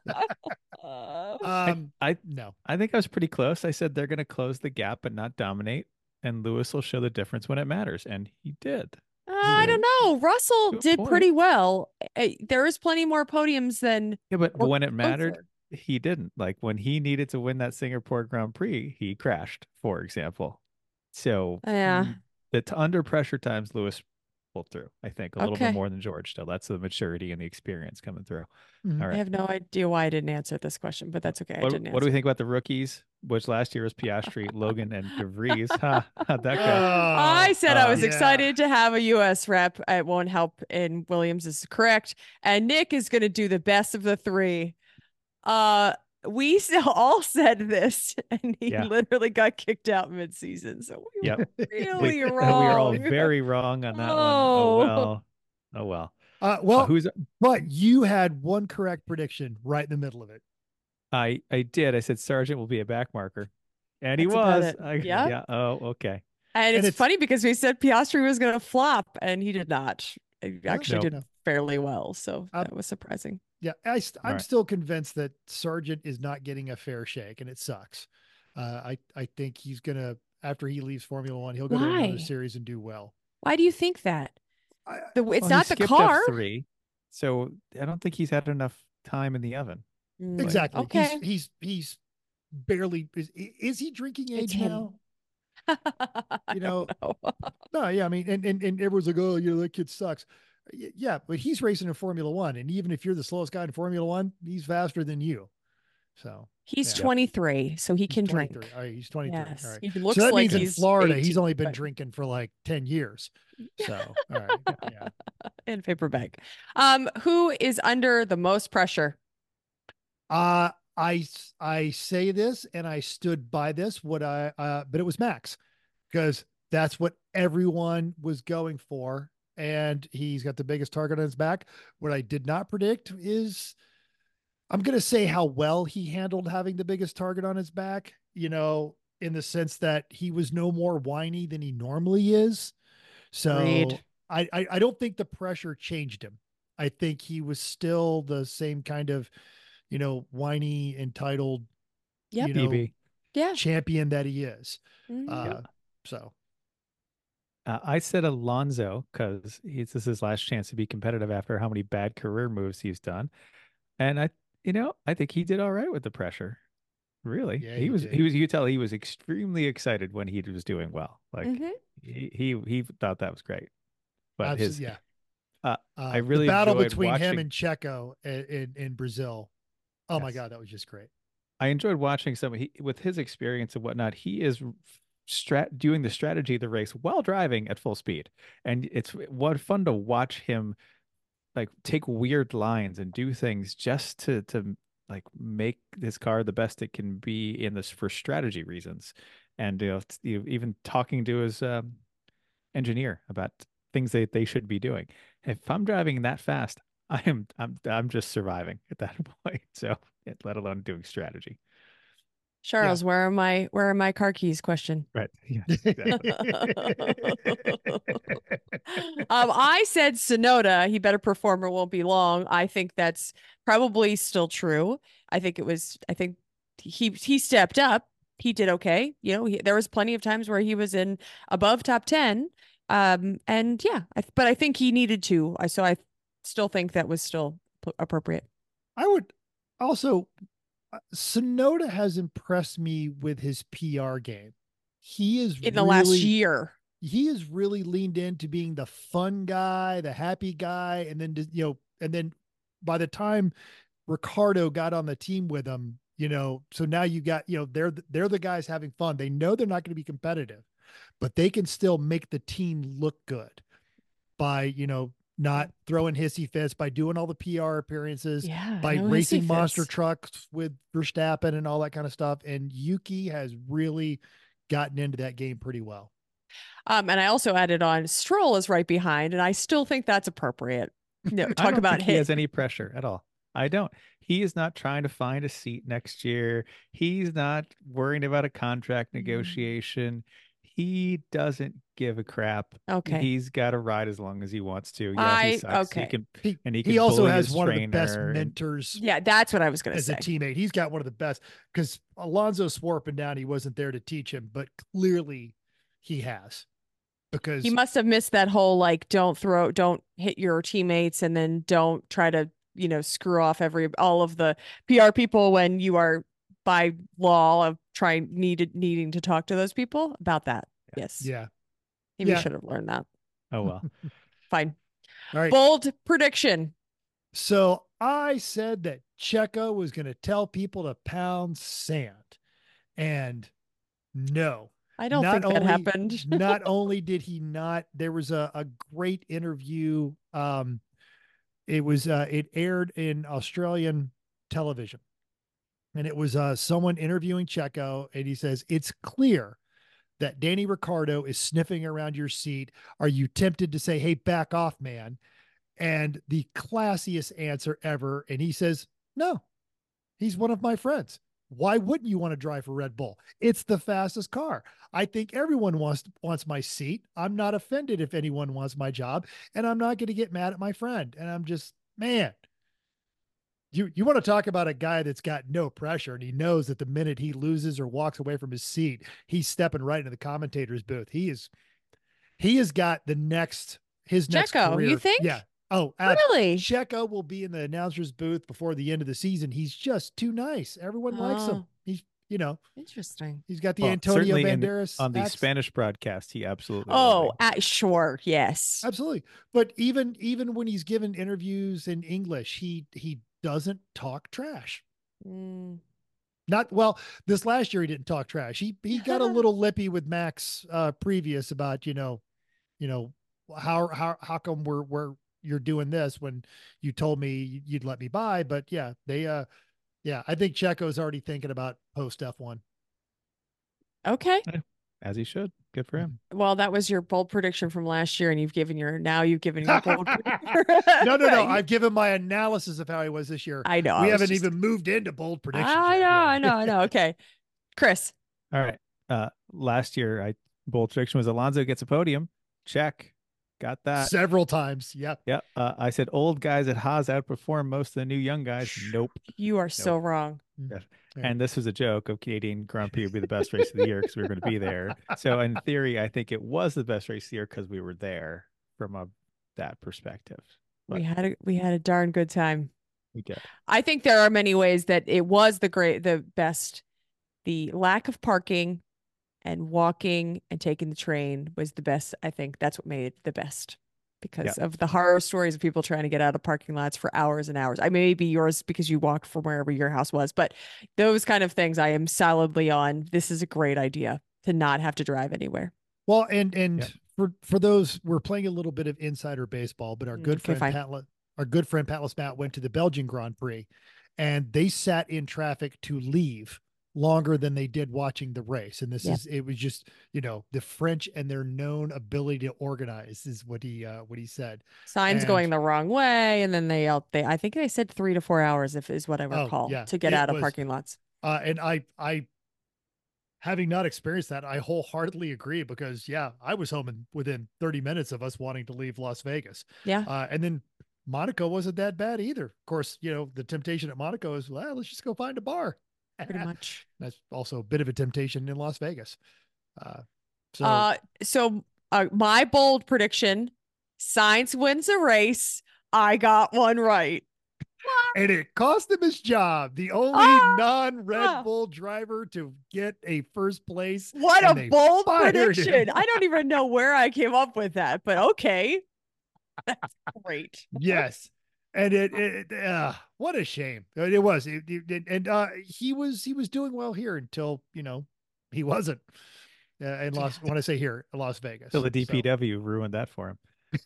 I No. I think I was pretty close. I said they're going to close the gap but not dominate, and Lewis will show the difference when it matters, and he did. I don't know. Russell Good did point. pretty well. There is plenty more podiums than Yeah, but Or when it mattered, closer. he didn't. Like when he needed to win that Singapore Grand Prix, he crashed, for example. So Yeah. the under pressure times, Lewis pull through. I think a little bit Okay. more than George still. That's the maturity and the experience coming through. Mhm. All I right. have no idea why I didn't answer this question, but that's okay. I didn't What do we answer. think about the rookies? Which last year was Piastri, Logan, and DeVries. How'd that go? I said I was yeah. excited to have a US rep. It won't help, and Williams is correct. And Nick is going to do the best of the three. We all said this, and he Yeah. literally got kicked out mid-season. So we Yep. were really We are all wrong. very wrong on that one. Oh. Oh well. Well, Who's but you had one correct prediction right in the middle of it. I did. I said Sargent will be a back marker. And he That's about was. it. Yeah. Yeah. Oh, okay. And And it's it's- funny because we said Piastri was going to flop, and he did not. He actually Nope. did fairly well, so Um, that was surprising. Yeah, All I'm right. still convinced that Sargent is not getting a fair shake, and it sucks. I think he's gonna, after he leaves Formula One, he'll go to another Why? series and do well. Why do you think that? I, It's Well, he not the skipped car. F3, so I don't think he's had enough time in the oven. Mm, exactly. Okay. He's barely is he drinking It's age him. now? I You don't know. No, yeah, I mean, and everyone's like, oh, that kid sucks. Yeah, but he's racing in Formula One, and even if you're the slowest guy in Formula One, he's faster than you. So He's Yeah. 23, so he he's can 23. drink. All right, he's 23. Yes. All right. He looks So that like means in he's Florida, he's 18, only been but- drinking for like 10 years. So, all right. Yeah. in paper bag. Who is under the most pressure? I say this and I stood by this, but it was Max, because that's what everyone was going for. And he's got the biggest target on his back. What I did not predict is, I'm going to say how well he handled having the biggest target on his back, in the sense that he was no more whiny than he normally is. So Agreed. I don't think the pressure changed him. I think he was still the same kind of, whiny, entitled, Yep. EV. Yeah. champion that he is. Mhm. So I said Alonso because this is his last chance to be competitive after how many bad career moves he's done, and I think he did all right with the pressure. Really, Yeah, he he was. did. He was. You could tell he was extremely excited when he was doing well. Like Mhm. he thought that was great. But his absolutely, uh, yeah. I really the battle enjoyed between him watching- and Checo in Brazil. Oh my Yes. God, that was just great. I enjoyed watching with his experience and whatnot. He is doing the strategy of the race while driving at full speed, and it's what fun to watch him like take weird lines and do things just to like make this car the best it can be in this for strategy reasons, and even talking to his engineer about things that they should be doing. If I'm driving that fast, I'm just surviving at that point. So let alone doing strategy. Charles, where are my car keys? Question. Right. Yeah. Exactly. I said Sonoda, he better perform or won't be long. I think that's probably still true. I think he stepped up. He did okay. There was plenty of times where he was in above top 10. And yeah, but I think he needed to. So I still think that was still appropriate. I would also, Sonoda has impressed me with his PR game. He is In the last year. He has really leaned into being the fun guy, the happy guy. And then, by the time Ricardo got on the team with him, so now you got, they're the guys having fun. They know they're not going to be competitive, but they can still make the team look good by, not throwing hissy fits, by doing all the PR appearances, Yeah, by no racing hissy monster fits. trucks with Verstappen and all that kind of stuff. And Yuki has really gotten into that game pretty well. And I also added on Stroll is right behind, and I still think that's appropriate. No, I talk don't about think he has any pressure at all. I don't. He is not trying to find a seat next year. He's not worrying about a contract negotiation. He doesn't give a crap. Okay. He's got to ride as long as he wants to. Yeah, he sucks. Okay. He also bully has his one of the best trainer and- mentors Yeah, that's what I was going to as say. a teammate. He's got one of the best, because Alonso swore up and down he wasn't there to teach him, but clearly he has, because He must have missed that whole don't hit your teammates, and then don't try to screw off all of the PR people when you are by law of needing to talk to those people about that. Yes. yeah. Maybe Yeah. you should have learned that. Oh well. fine. All right. Bold prediction. So I said that Checo was going to tell people to pound sand. And no, I don't think that happened. not only did he not, there was a great interview. It aired in Australian television, and it was someone interviewing Checo, and he says, it's clear that Danny Ricciardo is sniffing around your seat. Are you tempted to say, hey, back off, man? And the classiest answer ever. And he says, no, he's one of my friends. Why wouldn't you want to drive for Red Bull? It's the fastest car. I think everyone wants my seat. I'm not offended if anyone wants my job, and I'm not going to get mad at my friend. And I'm just, man, you want to talk about a guy that's got no pressure, and he knows that the minute he loses or walks away from his seat, he's stepping right into the commentator's booth. He has got his next Checo, career. you think? Yeah. Oh, really? Checo will be in the announcer's booth before the end of the season. He's just too nice. Everyone likes him. He's, interesting. He's got the Antonio Banderas on the Spanish broadcast. He absolutely. Sure, yes, absolutely. But even when he's given interviews in English, he doesn't talk trash. Not well. This last year he didn't talk trash. He got a little lippy with Max previous about how come we're you're doing this when you told me you'd let me by. But yeah, I think Checo's already thinking about post F1. Okay. As he should. Good for him. Well, that was your bold prediction from last year, and you've given your bold prediction. No. I've given my analysis of how he was this year. I know. We haven't even moved into bold predictions. I know. Okay. Chris. All right. Last year, bold prediction was Alonso gets a podium. Check. Got that several times. Yep. Yeah. I said old guys at Haas outperform most of the new young guys. Nope. You are so wrong. Yeah. And this was a joke of Canadian Grand Prix would be the best race of the year because we were going to be there. So in theory, I think it was the best race of the year because we were there from that perspective. But we had a darn good time. We did. I think there are many ways that it was the best. The lack of parking and walking and taking the train was the best. I think that's what made it the best because of the horror stories of people trying to get out of parking lots for hours and hours. I may be yours because you walked from wherever your house was, but those kind of things I am solidly on. This is a great idea to not have to drive anywhere. Well, and for those, we're playing a little bit of insider baseball, but our good friend Pat LaSmat went to the Belgian Grand Prix and they sat in traffic to leave longer than they did watching the race. And it was just, the French and their known ability to organize is what he said. Signs going the wrong way. And then I think they said 3 to 4 hours is what I recall to get out of parking lots. And I, having not experienced that, I wholeheartedly agree because I was home within 30 minutes of us wanting to leave Las Vegas. Yeah. And then Monaco wasn't that bad either. Of course, the temptation at Monaco is, well, let's just go find a bar. Pretty much. That's also a bit of a temptation in Las Vegas. So my bold prediction, Sainz wins a race. I got one right. And it cost him his job. The only non-Red Bull driver to get a first place. What a bold prediction. I don't even know where I came up with that, but okay. That's great. Yes. And what a shame it was. He was doing well here until, he wasn't in when I say here, Las Vegas. So the DPW ruined that for him.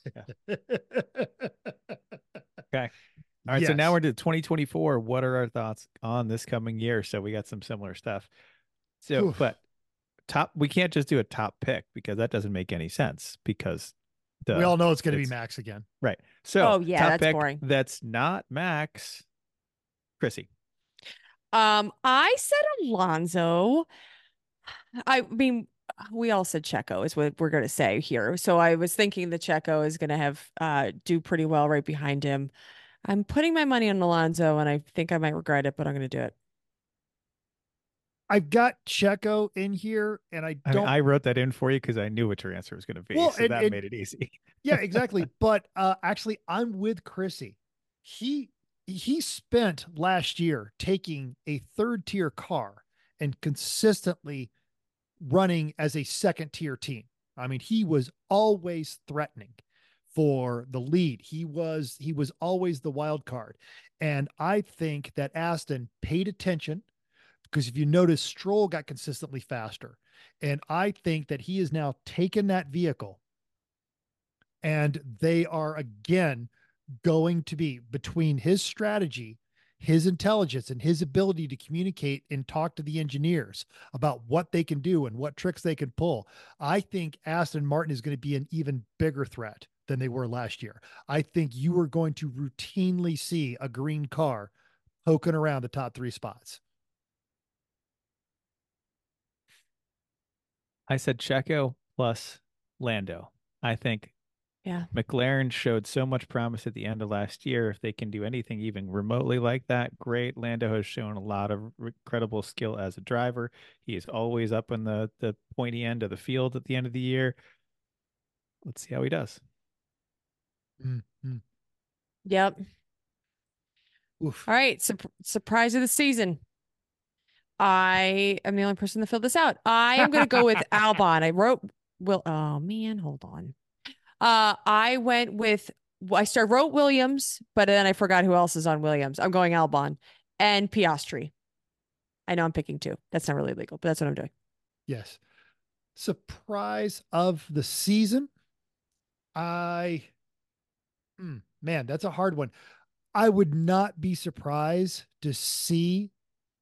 Okay. All right. So now we're to 2024. What are our thoughts on this coming year? So we got some similar stuff. So, but we can't just do a top pick because that doesn't make any sense because we all know it's going to be Max again. Right. So that's boring. That's not Max. Chrissy. I said Alonso. I mean, we all said Checo is what we're going to say here. So I was thinking the Checo is going to have do pretty well right behind him. I'm putting my money on Alonso and I think I might regret it, but I'm going to do it. I've got Checo in here and I wrote that in for you because I knew what your answer was going to be. Well, so that made it easy. Yeah, exactly. But actually I'm with Chrissy. He spent last year taking a third tier car and consistently running as a second tier team. I mean, he was always threatening for the lead. He was always the wild card. And I think that Aston paid attention because if you notice, Stroll got consistently faster. And I think that he has now taken that vehicle and they are again going to be between his strategy, his intelligence, and his ability to communicate and talk to the engineers about what they can do and what tricks they can pull. I think Aston Martin is going to be an even bigger threat than they were last year. I think you are going to routinely see a green car poking around the top 3 spots. I said Checo plus Lando. I think Yeah. McLaren showed so much promise at the end of last year. If they can do anything even remotely like that, great. Lando has shown a lot of incredible skill as a driver. He is always up in the pointy end of the field at the end of the year. Let's see how he does. Mm-hmm. Yep. Oof. All right. Surprise of the season. I am the only person to fill this out. I am going to go with Albon. Oh man, hold on. I wrote Williams, but then I forgot who else is on Williams. I'm going Albon and Piastri. I know I'm picking 2. That's not really legal, but that's what I'm doing. Yes. Surprise of the season. Man, that's a hard one. I would not be surprised to see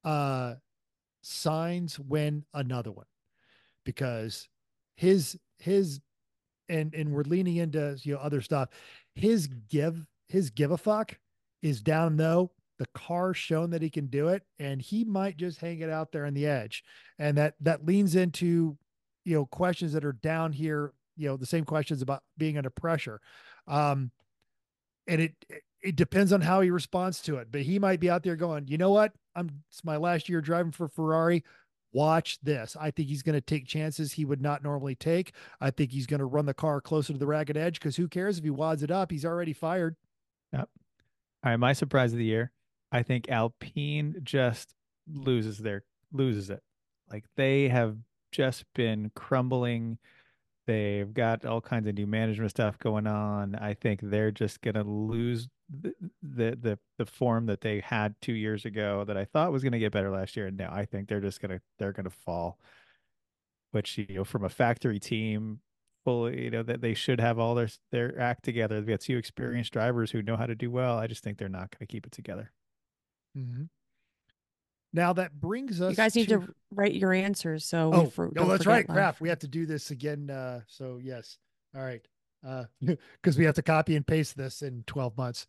Sainz win another one because his and we're leaning into other stuff. His give a fuck is down low. The car's shown that he can do it, and he might just hang it out there on the edge. And that leans into questions that are down here. The same questions about being under pressure. And it depends on how he responds to it. But he might be out there going, you know what? It's my last year driving for Ferrari. Watch this. I think he's going to take chances he would not normally take. I think he's going to run the car closer to the ragged edge because who cares if he wads it up? He's already fired. Yep. All right, my surprise of the year. I think Alpine just loses it. Like they have just been crumbling. They've got all kinds of new management stuff going on. I think they're just gonna lose the form that they had 2 years ago that I thought was gonna get better last year. And now I think they're gonna fall. Which from a factory team, fully that they should have all their act together. They've got 2 experienced drivers who know how to do well. I just think they're not gonna keep it together. Mm-hmm. Now that brings us. You guys need to write your answers. So no, don't that's right. forget Crap. We have to do this again. So yes. All right. Because we have to copy and paste this in 12 months.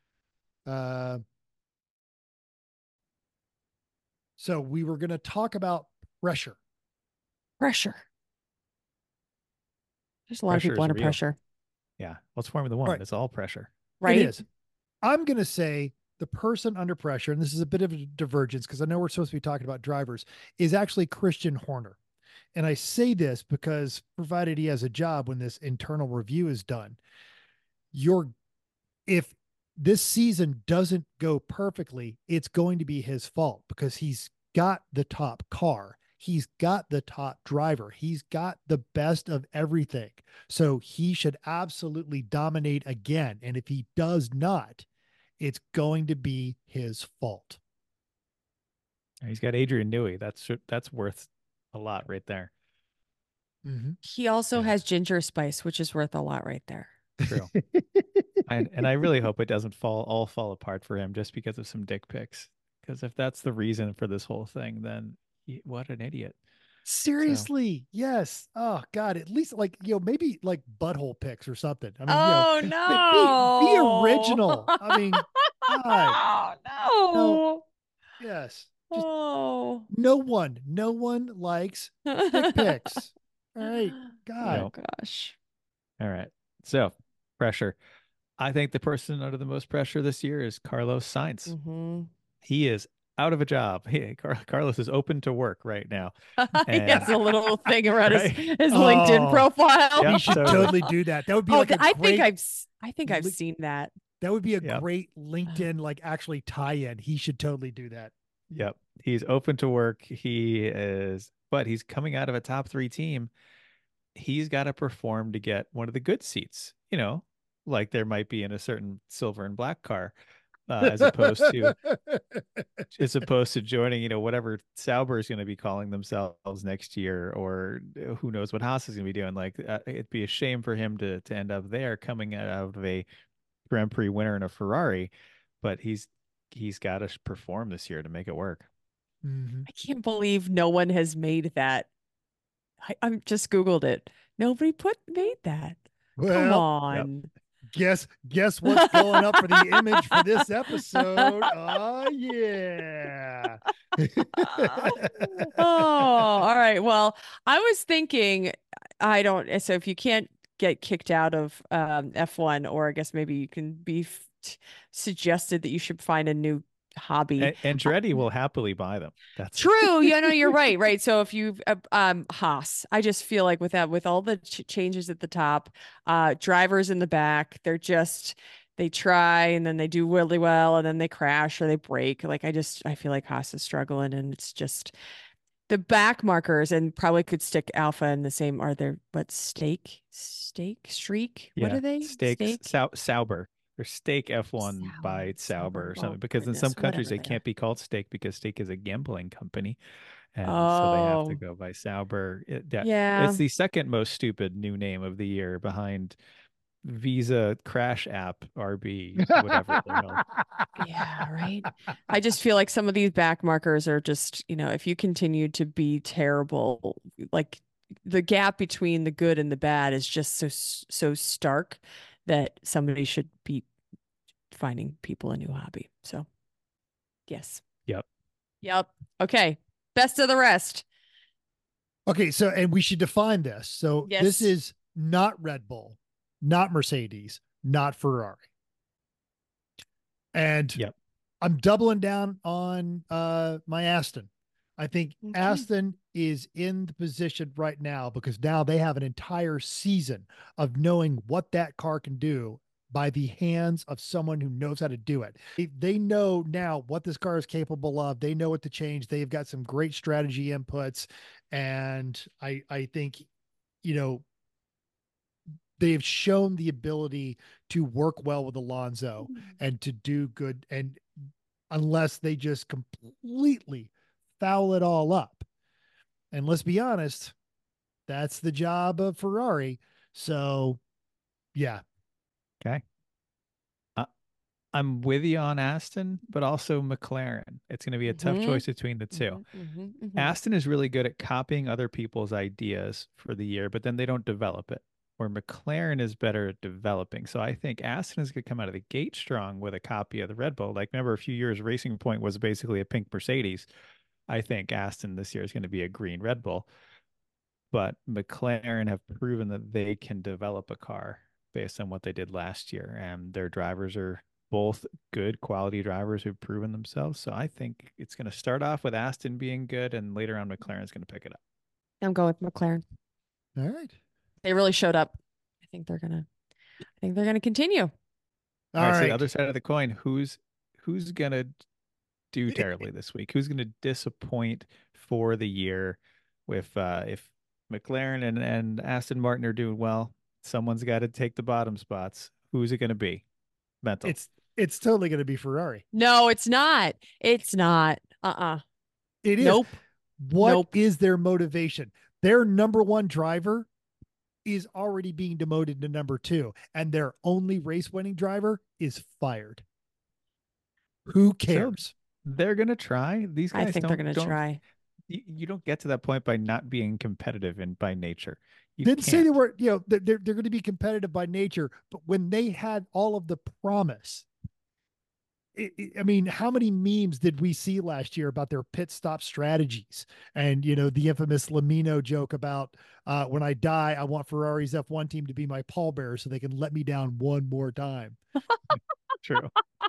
So we were going to talk about pressure. Pressure. There's a lot of people under pressure. Yeah. What's Formula One? Right. It's all pressure. Right. It is. I'm going to say the person under pressure, and this is a bit of a divergence because I know we're supposed to be talking about drivers, is actually Christian Horner. And I say this because provided he has a job when this internal review is done, if this season doesn't go perfectly, it's going to be his fault because he's got the top car. He's got the top driver. He's got the best of everything. So he should absolutely dominate again. And if he does not, it's going to be his fault. He's got Adrian Newey. That's worth a lot right there. Mm-hmm. He also has Ginger Spice, which is worth a lot right there. True. and I really hope it doesn't all fall apart for him just because of some dick pics. Because if that's the reason for this whole thing, then what an idiot. Seriously, so. Yes. Oh God, at least maybe like butthole pics or something. I mean, no, be original. I mean, God. No. Yes. Just no one likes dick pics. All right. God. Oh gosh. All right. So pressure. I think the person under the most pressure this year is Carlos Sainz. Mm-hmm. He is out of a job. Carlos is open to work right now. He has a little thing around his LinkedIn profile. He should totally do that. That would be I think I've seen that. That would be a great LinkedIn actually tie-in. He should totally do that. Yep. He's open to work. But he's coming out of a top 3 team. He's got to perform to get one of the good seats. like there might be in a certain silver and black car, as opposed to joining, whatever Sauber is going to be calling themselves next year, or who knows what Haas is going to be doing. Like it'd be a shame for him to end up there, coming out of a Grand Prix winner in a Ferrari, but he's got to perform this year to make it work. I can't believe no one has made that. I'm just Googled it. Nobody made that. Come Well, on. guess what's going up for the image for this episode? Oh yeah. Oh, all right. Well, I was thinking, so if you can't get kicked out of F1, or I guess maybe you can be suggested that you should find a new hobby. Andretti will happily buy them. That's true. Yeah, no, you're right. Right. So if you Haas, I just feel like with all the changes at the top, drivers in the back, they try and then they do really well and then they crash or they break. Like I feel like Haas is struggling, and it's just the back markers, and probably could stick Alpha in the same. Are there Streak? What are they? Sauber. Or Stake F1 by Sauber or something, because in some countries they can't be called Stake because Stake is a gambling company, and so they have to go by Sauber. It's the second most stupid new name of the year, behind Visa Crash App RB, whatever. Yeah, right. I just feel like some of these back markers are just, if you continue to be terrible, like the gap between the good and the bad is just so stark that somebody should be finding people a new hobby. So, yes. Yep. Okay. Best of the rest. Okay. So, and we should define this. So this is not Red Bull, not Mercedes, not Ferrari. And I'm doubling down on my Aston. I think Aston is in the position right now because now they have an entire season of knowing what that car can do by the hands of someone who knows how to do it. They know now what this car is capable of. They know what to change. They've got some great strategy inputs. And I think, they've shown the ability to work well with Alonso and to do good. And unless they just completely foul it all up. And let's be honest, that's the job of Ferrari. So, yeah. Okay. I'm with you on Aston, but also McLaren. It's going to be a tough choice between the two. Aston is really good at copying other people's ideas for the year, but then they don't develop it. Where McLaren is better at developing. So I think Aston is going to come out of the gate strong with a copy of the Red Bull. Like, remember a few years, Racing Point was basically a pink Mercedes. I think Aston this year is going to be a green Red Bull. But McLaren have proven that they can develop a car based on what they did last year. And their drivers are both good quality drivers who've proven themselves. So I think it's going to start off with Aston being good, and later on McLaren is going to pick it up. I'm going with McLaren. All right. They really showed up. I think they're gonna continue. All right. So the other side of the coin, who's gonna do terribly this week? Who's gonna disappoint for the year? If McLaren and Aston Martin are doing well, someone's got to take the bottom spots. Who's it gonna be? Mental. It's totally gonna be Ferrari. No, it's not. It's not. It is. Nope. What is their motivation? Their number one driver is already being demoted to number 2, and their only race winning driver is fired. Who cares? So they're going to try. These guys I think they're going to try. You don't get to that point by not being competitive by nature. Didn't say they were, they're going to be competitive by nature, but when they had all of the promise, I mean, how many memes did we see last year about their pit stop strategies? And, the infamous Lamino joke about when I die, I want Ferrari's F1 team to be my pallbearer so they can let me down one more time. True.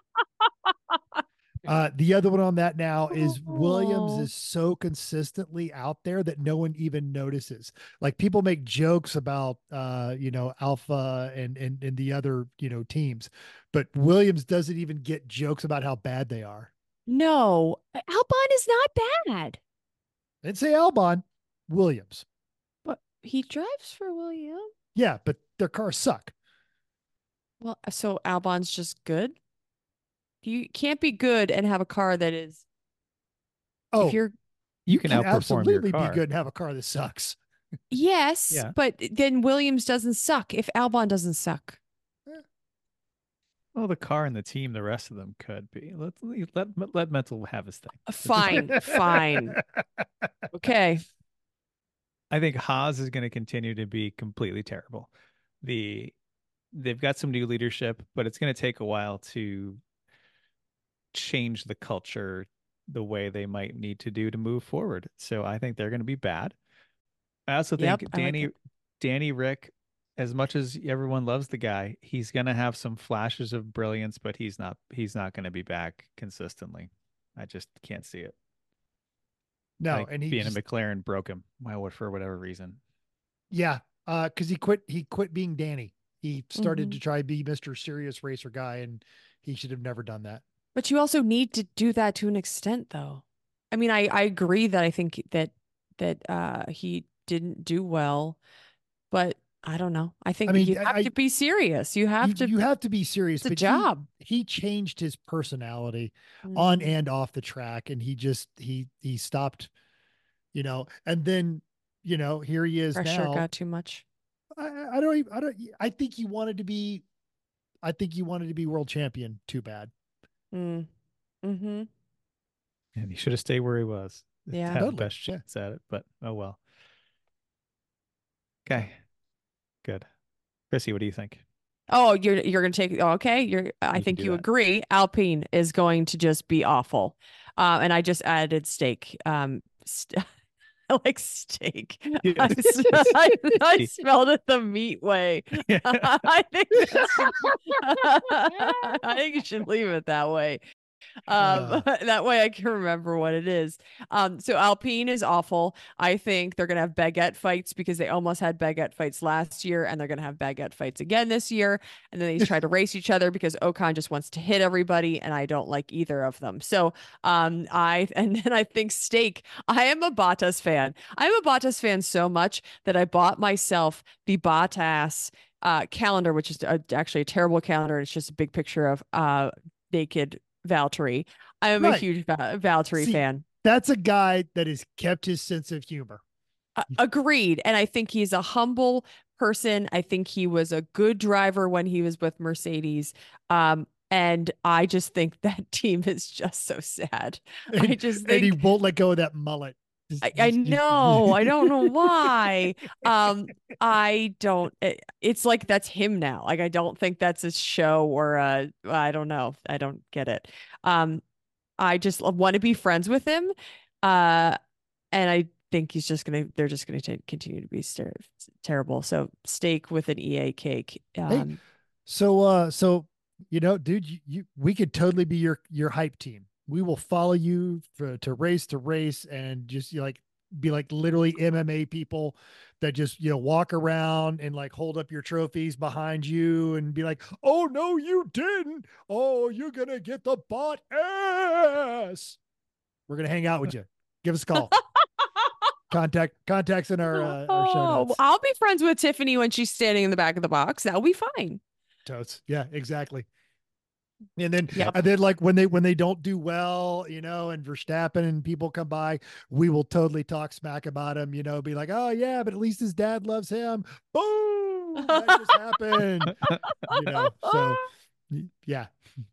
The other one on that now is Williams is so consistently out there that no one even notices. Like, people make jokes about, Alpha and the other, teams, but Williams doesn't even get jokes about how bad they are. No, Albon is not bad. I didn't say Albon, Williams. But he drives for Williams. Yeah, but their cars suck. Well, so Albon's just good. You can't be good and have a car that is. If Oh, you're you can can outperform your absolutely be car. good and have a car that sucks. yes, Yeah. but then Williams doesn't suck if Albon doesn't suck. Eh, Well, the car and the team, the rest of them could be. Let Mental have his thing. It's fine. Fine, fine. Okay. I think Haas is going to continue to be completely terrible. They've got some new leadership, but it's going to take a while to change the culture the way they might need to do to move forward. So I think they're going to be bad. I also Yep, think I like it. Danny Rick, as much as everyone loves the guy, he's going to have some flashes of brilliance, but he's not going to be back consistently. I just can't see it. I no, think and he being a just McLaren broke him. Well, for whatever reason. yeah, because he quit being Danny. He started Hmm. to try to be Mr. Serious Racer guy, and he should have never done that. But you also need to do that to an extent, though. I mean, I agree that I think that he didn't do well, but I don't know. I I think mean, you have to be serious. You have to. you have to be serious, It's a but job. he changed his personality on Mm, and off the track, and he stopped, and then here he is pressure now. got too much. I think he wanted to be. I think he wanted to be world champion. Too bad. Mm, mm-hmm. And he should have stayed where he was to Yeah. have the Totally. best Yeah. chance at it. But oh well. So Okay, good. Chrissy, what do you think? Oh, you're gonna take. Oh, okay. I You can think do you that. agree. Alpine is going to just be awful. And I just added steak. I like steak. Yeah, I see. smelled it the meat way. Yeah. I think I think you should leave it that way. uh, That way I can remember what it is. So Alpine is awful. I think they're gonna have baguette fights because they almost had baguette fights last year, and they're gonna have baguette fights again this year. And then they try to race each other because Ocon just wants to hit everybody, and I don't like either of them. So and then I think steak. I am a Bottas fan. I'm a Bottas fan so much that I bought myself the Bottas calendar, which is actually a terrible calendar. It's just a big picture of naked Valtteri. I am a right. huge Valtteri See, fan. that's a guy that has kept his sense of humor. Agreed. And I think he's a humble person. I think he was a good driver when he was with Mercedes. And I just think that team is just so sad. I And just he think won't let go of that mullet. I know. I don't know why. I don't it's like that's him now. Like I don't think that's a show or I don't know. I don't get it. Um I just want to be friends with him. Uh, and I think they're just gonna continue to be terrible. So steak with an EA cake. Hey, so dude, we could totally be your hype team. We will follow you to race, and just be like literally MMA people that just walk around and like hold up your trophies behind you and be like, oh no, you didn't. Oh, you're gonna get the bot ass. We're gonna hang out with you. Give us a call. Contacts in our show Oh, notes. I'll be friends with Tiffany when she's standing in the back of the box. That'll be fine. Totes. Yeah, exactly. And then Yep. like when they don't do well, and Verstappen and people come by, we will totally talk smack about him, be like, oh yeah, but at least his dad loves him. Boom, that just happened. So yeah.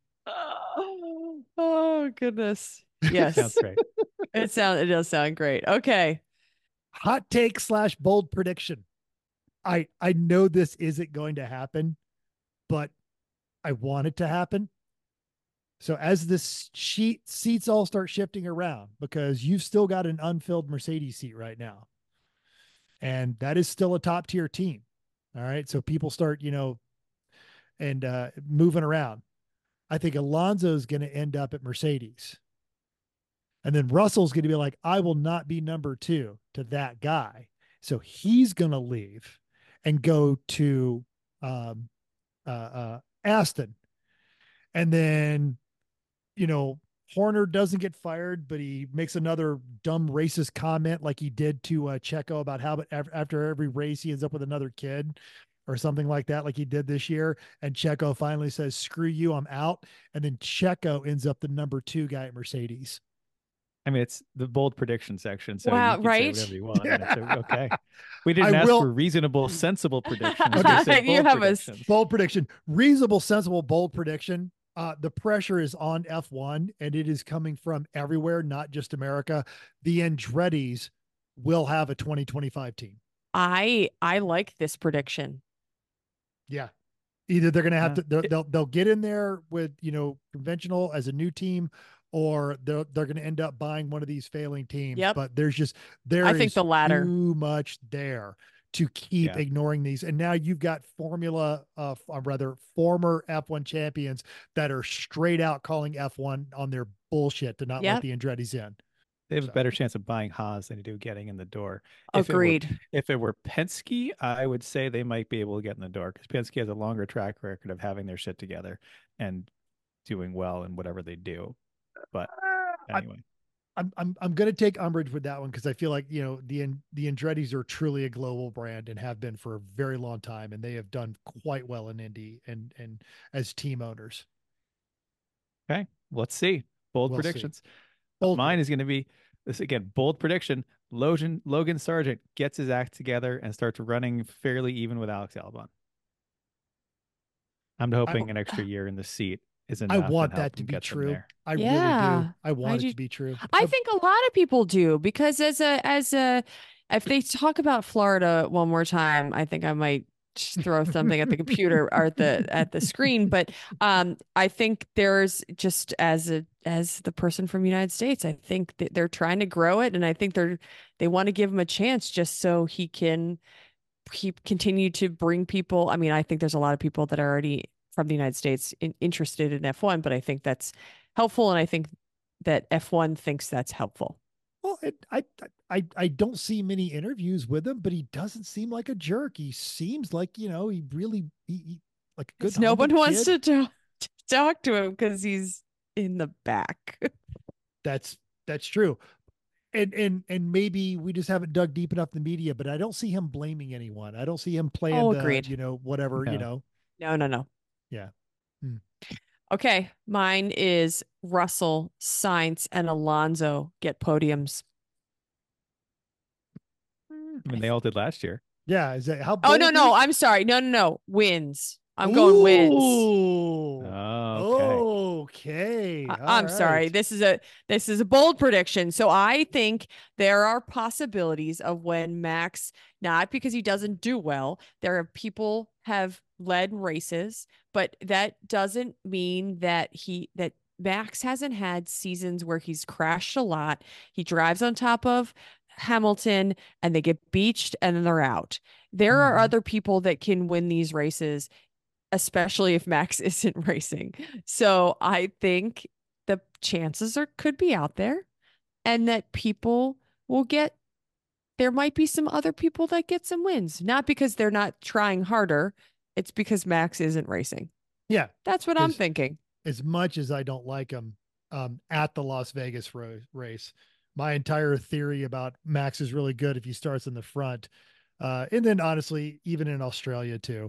Oh goodness. Sounds Yes. great. It does sound great. Okay. Hot take / bold prediction. I know this isn't going to happen, but I want it to happen. So as this seats all start shifting around, because you've still got an unfilled Mercedes seat right now, and that is still a top tier team. All right. So people start, and moving around. I think Alonso is going to end up at Mercedes. And then Russell's going to be like, I will not be number two to that guy. So he's going to leave and go to Aston. And then, Horner doesn't get fired, but he makes another dumb racist comment like he did to Checo about how after every race he ends up with another kid. or something like that, like he did this year. And Checo finally says, "Screw you, I'm out." And then Checo ends up the number 2 guy at Mercedes. I mean, it's the bold prediction section, so you Wow, can say right? whatever you want, and it's okay. We I didn't ask for will. reasonable, sensible predictions. Okay. We said You bold have a predictions. Bold prediction, reasonable, sensible, bold prediction. The pressure is on F1 and it is coming from everywhere, not just America. The Andretti's will have a 2025 team. I like this prediction. Yeah. Either they're going to have Yeah. to, they'll get in there with, conventional as a new team, or they're going to end up buying one of these failing teams. Yep. But there I think is the latter. too much there to keep Yeah. ignoring these. And now you've got rather former F1 champions that are straight out calling F1 on their bullshit to not let Yep. the Andretti's in. They have So. a better chance of buying Haas than they do getting in the door. Agreed. If it were Penske, I would say they might be able to get in the door because Penske has a longer track record of having their shit together and doing well in whatever they do. But anyway, I'm going to take umbrage with that one because I feel like the Andretti's are truly a global brand and have been for a very long time, and they have done quite well in Indy and as team owners. okay, let's see. Bold We'll see. predictions. Bold Mine is going to be this again. Bold prediction: Logan Sargent gets his act together and starts running fairly even with Alex Albon. I'm hoping an extra year in the seat is enough. I and want help that to him be get them true. there. I really Yeah, do. I want do- it to be true. I think a lot of people do because if they talk about Florida one more time, I think I might just throw something at the computer or at the screen. But I think there's just as the person from the United States, I think that they're trying to grow it, and I think they want to give him a chance just so he can continue to bring people. I mean, I think there's a lot of people that are already from the United States interested in F1, but I think that's helpful, and I think that F1 thinks that's helpful. Well, I don't see many interviews with him, but he doesn't seem like a jerk. He seems like he really like a good. No one wants kid. to talk to him because he's in the back. That's true. And maybe we just haven't dug deep enough in the media, but I don't see him blaming anyone. I don't see him playing agreed. Whatever, No. No. Yeah. Okay. Mine is Russell, Sainz, and Alonso get podiums. I mean, they all did last year. Yeah. Is that how? Oh, no. I'm sorry. No. Wins. I'm going wins. Oh, okay. I'm sorry. This is a bold prediction. So I think there are possibilities of when Max, not because he doesn't do well, there are people have led races, but that doesn't mean that Max hasn't had seasons where he's crashed a lot. He drives on top of Hamilton and they get beached and then they're out. There are other people that can win these races, especially if Max isn't racing. So I think the chances could be out there, and that people will there might be some other people that get some wins, not because they're not trying harder. It's because Max isn't racing. Yeah. That's what I'm thinking. As much as I don't like him at the Las Vegas race, my entire theory about Max is really good if he starts in the front. And then honestly, even in Australia too,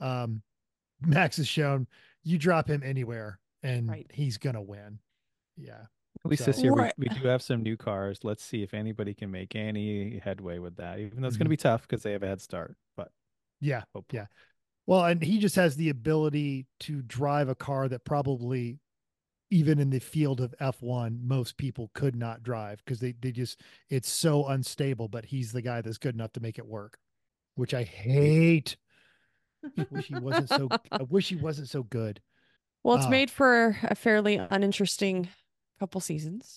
Max has shown you drop him anywhere and he's going to win. Yeah. At least this year we do have some new cars. Let's see if anybody can make any headway with that, even though it's going to be tough because they have a head start. But yeah. hopefully. Yeah. Well, and he just has the ability to drive a car that probably even in the field of F1, most people could not drive because they just, it's so unstable, but he's the guy that's good enough to make it work, which I hate. I wish he wasn't so good. Well, it's made for a fairly uninteresting couple seasons.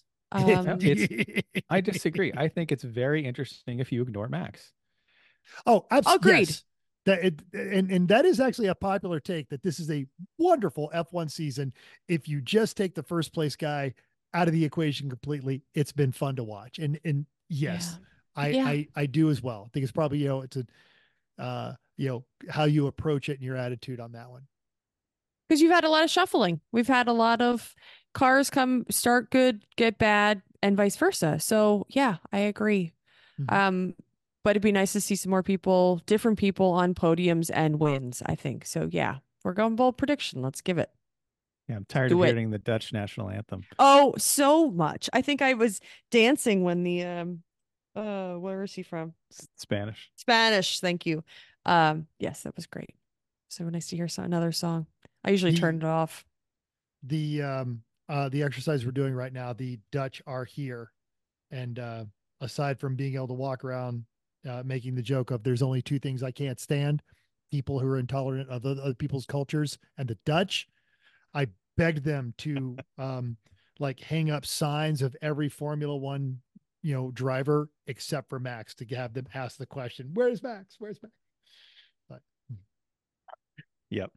I disagree. I think it's very interesting if you ignore Max. Oh, absolutely. Agreed. Yes. And that is actually a popular take that this is a wonderful F1 season. If you just take the first place guy out of the equation completely, it's been fun to watch. And yes, yeah. I do as well. I think it's probably, it's a, how you approach it and your attitude on that one. Because you've had a lot of shuffling. We've had a lot of cars start good, get bad, and vice versa. So yeah, I agree. Mm-hmm. but it'd be nice to see some more people, different people on podiums and wins, I think. So yeah, we're going bold prediction. Let's give it. Yeah, I'm tired Do of it. hearing the Dutch national anthem. Oh, so much. I think I was dancing when the where is he from? Spanish. Spanish, thank you. Yes, that was great. So nice to hear another song. I usually turn it off. The exercise we're doing right now, the Dutch are here. And aside from being able to walk around making the joke of there's only two things I can't stand, people who are intolerant of other people's cultures and the Dutch, I begged them to like hang up signs of every Formula One, driver except for Max, to have them ask the question, "Where's Max? Where's Max?" But Yep.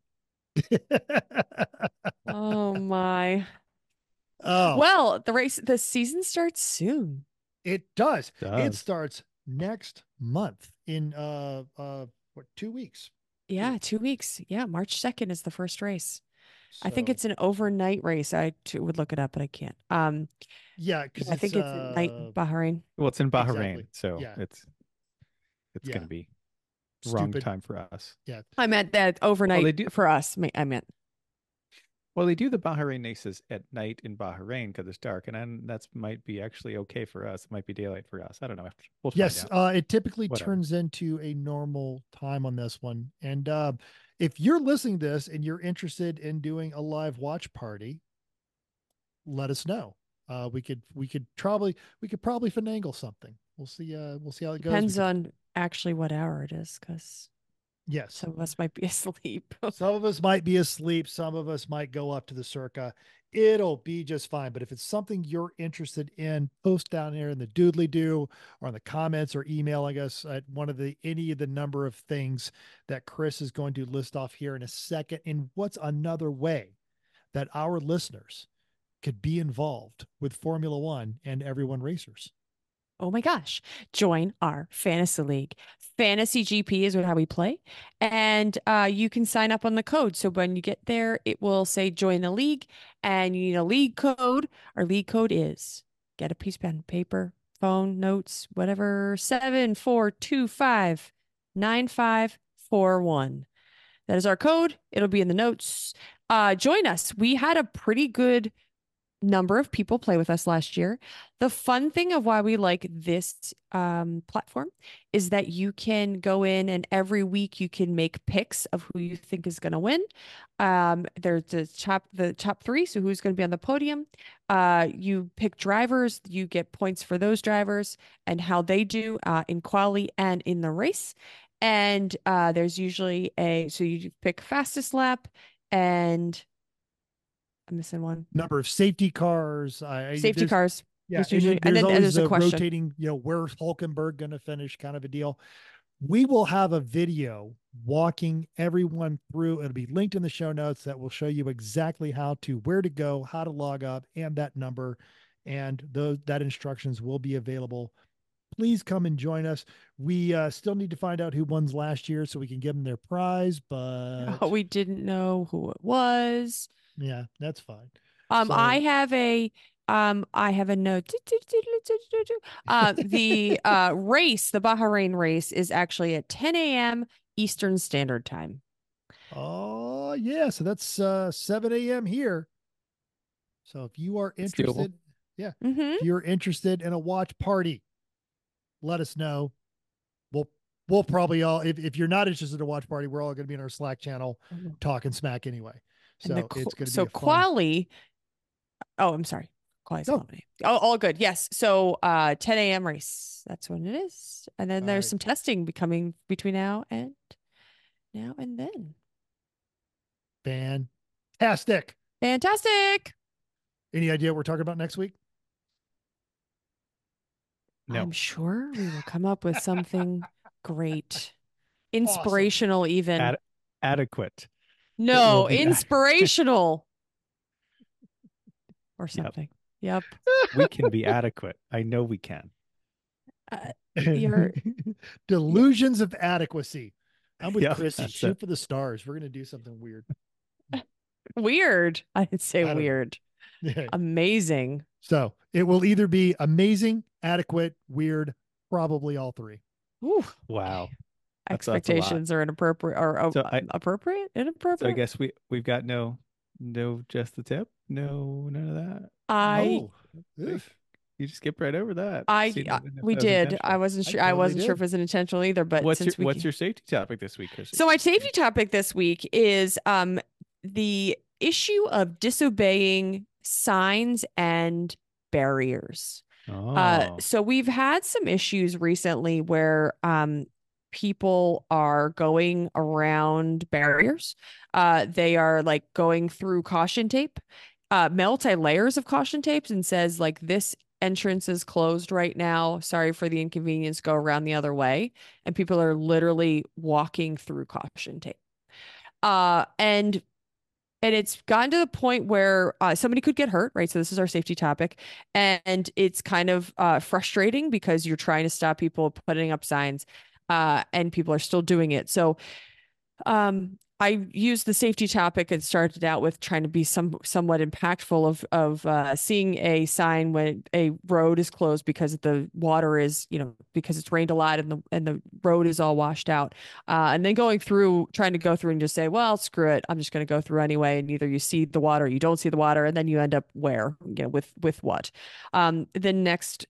Oh my. Oh, Well, the season starts soon. it does. It Does. starts next month in 2 weeks. Yeah, 2 weeks. Yeah, March 2nd is the first race. I think So, it's an overnight race. I too would look it up, but I can't. yeah, because I think it's at night in Bahrain. Well, it's in Bahrain, Exactly. so Yeah. it's Yeah. going to be wrong Stupid. time for us. Yeah. I meant that overnight they do- for us. I meant. Well, they do the Bahrain races at night in Bahrain because it's dark, and then that's might be actually okay for us. It might be daylight for us. I don't know. We'll find Yes, out. it typically Whatever. turns into a normal time on this one. And if you're listening to this and you're interested in doing a live watch party, let us know. We could probably finagle something. We'll see how it goes. Depends on actually what hour it is, because Yes. some of us might be asleep. Some of us might be asleep. Some of us might go up to the Circa. It'll be just fine. But if it's something you're interested in, post down here in the doodly doo or in the comments or email, I guess, at any of the number of things that Chris is going to list off here in a second. And what's another way that our listeners could be involved with Formula One and Everyone Racers? Oh my gosh, join our fantasy league. Fantasy GP is how we play. And you can sign up on the code. So when you get there, it will say join the league and you need a league code. Our league code is get a piece of pen, paper, phone, notes, whatever, 74259541. That is our code. It'll be in the notes. Join us. We had a pretty good number of people play with us last year. The fun thing of why we like this platform is that you can go in and every week you can make picks of who you think is going to win. There's the top three, so who's going to be on the podium. You pick drivers, you get points for those drivers and how they do in quali and in the race. And there's usually so you pick fastest lap and I'm missing one. Number of safety cars. Safety cars. Yeah, Usually, and then always there's a question. rotating, where's Hulkenberg going to finish kind of a deal. We will have a video walking everyone through. It'll be linked in the show notes that will show you exactly where to go, how to log up, and that number. And that instructions will be available. Please come and join us. We still need to find out who won last year so we can give them their prize, but we didn't know who it was. Yeah, that's fine. I have a note. The race, the Bahrain race, is actually at 10 a.m. Eastern Standard Time. Oh yeah, so that's 7 a.m. here. So if you are interested, if you're interested in a watch party, let us know. We'll probably all, if you're not interested in a watch party, we're all going to be in our Slack channel talking smack anyway. So it's going to be quali. Oh, I'm sorry. Quali's quality. Oh, all good. Yes. So 10 a.m. race. That's when it is. And then there's some testing becoming between now and then. Fantastic. Any idea what we're talking about next week? No. I'm sure we will come up with something great. Inspirational, awesome. Even. Adequate. No, inspirational. Or something. Yep. We can be adequate. I know we can. Your delusions of adequacy. I'm with Chrissy. Shoot it. for the stars. We're going to do something weird. Weird. I'd say weird. Amazing. So it will either be amazing, adequate, weird, probably all three. Ooh, Wow. That's a lot. expectations are inappropriate or So appropriate, So I inappropriate. guess we've got no just the tip. No, none of that. I Oh, Like, oof. you just skip right over that. I See, uh, if we that was did. I intentional. wasn't I sure. I totally wasn't sure if did. it was intentional either. But What's your since we safety topic this week, Chrissy? so my safety topic this week is the issue of disobeying signs and barriers. Oh, So we've had some issues recently where people are going around barriers. They are like going through caution tape, multi-layers of caution tapes, and says like this entrance is closed right now. Sorry for the inconvenience. Go around the other way. And people are literally walking through caution tape. And it's gotten to the point where somebody could get hurt, right? So this is our safety topic, and it's kind of frustrating because you're trying to stop people putting up signs, and people are still doing it. So I used the safety topic and started out with trying to be somewhat impactful of seeing a sign when a road is closed because the water is, because it's rained a lot and the road is all washed out. And then trying to go through and just say, well, screw it. I'm just going to go through anyway. And either you see the water, or you don't see the water, and then you end up where, with what? The next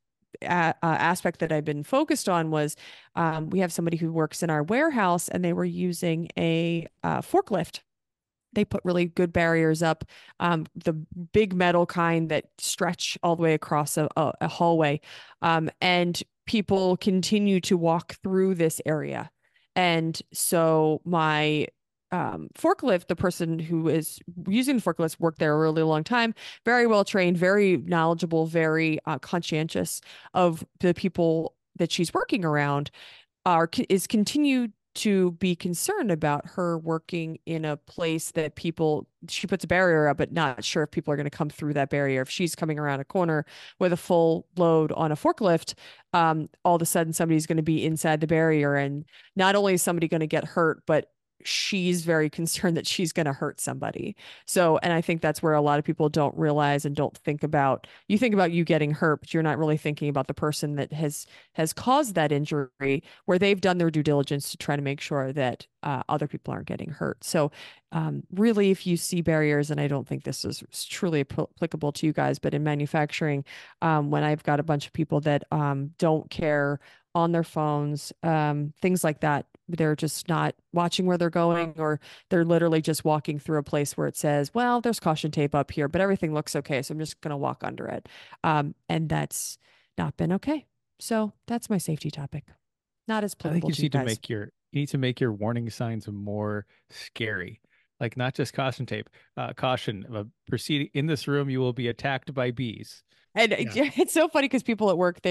aspect that I've been focused on was we have somebody who works in our warehouse, and they were using a forklift. They put really good barriers up, the big metal kind that stretch all the way across a hallway. And people continue to walk through this area. And so my forklift, the person who is using the forklift worked there a really long time, very well trained, very knowledgeable, very conscientious of the people that she's working around, is continued to be concerned about her working in a place that she puts a barrier up, but not sure if people are going to come through that barrier. If she's coming around a corner with a full load on a forklift, all of a sudden somebody's going to be inside the barrier. And not only is somebody going to get hurt, but she's very concerned that she's going to hurt somebody. So, and I think that's where a lot of people don't realize and don't think about, you think about you getting hurt, but you're not really thinking about the person that has caused that injury, where they've done their due diligence to try to make sure that other people aren't getting hurt. So really, if you see barriers, and I don't think this is truly applicable to you guys, but in manufacturing, when I've got a bunch of people that don't care on their phones, things like that, they're just not watching where they're going, or they're literally just walking through a place where it says, well, there's caution tape up here, but everything looks okay, so I'm just going to walk under it. And that's not been okay. So that's my safety topic. Not as I think applicable you to just you need to guys. make your warning signs more scary. Like not just caution tape. Caution. Proceeding in this room, you will be attacked by bees. And Yeah. it's so funny because people at work,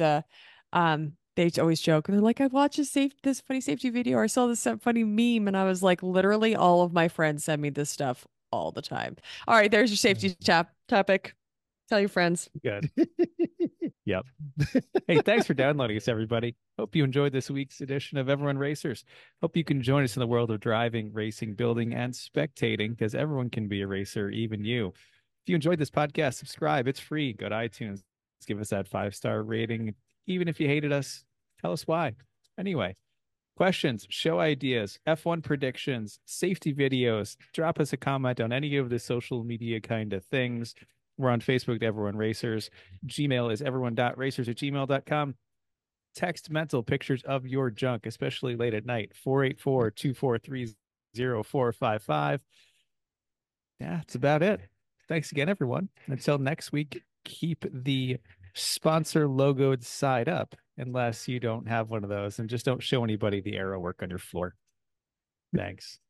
they always joke. They're like, I watched this funny safety video, or I saw this funny meme, and I was like, literally, all of my friends send me this stuff all the time. All right, there's your safety topic. Tell your friends. Good. Yep. Hey, thanks for downloading us, everybody. Hope you enjoyed this week's edition of Everyone Racers. Hope you can join us in the world of driving, racing, building, and spectating, because everyone can be a racer, even you. If you enjoyed this podcast, subscribe. It's free. Go to iTunes. Give us that 5-star rating. Even if you hated us, tell us why. Anyway, questions, show ideas, F1 predictions, safety videos. Drop us a comment on any of the social media kind of things. We're on Facebook, Everyone Racers. Gmail is everyone.racers@gmail.com. Text mental pictures of your junk, especially late at night, 484-243-0455. Yeah, that's about it. Thanks again, everyone. Until next week, keep the sponsor logoed side up, unless you don't have one of those, and just don't show anybody the arrow work on your floor. Thanks.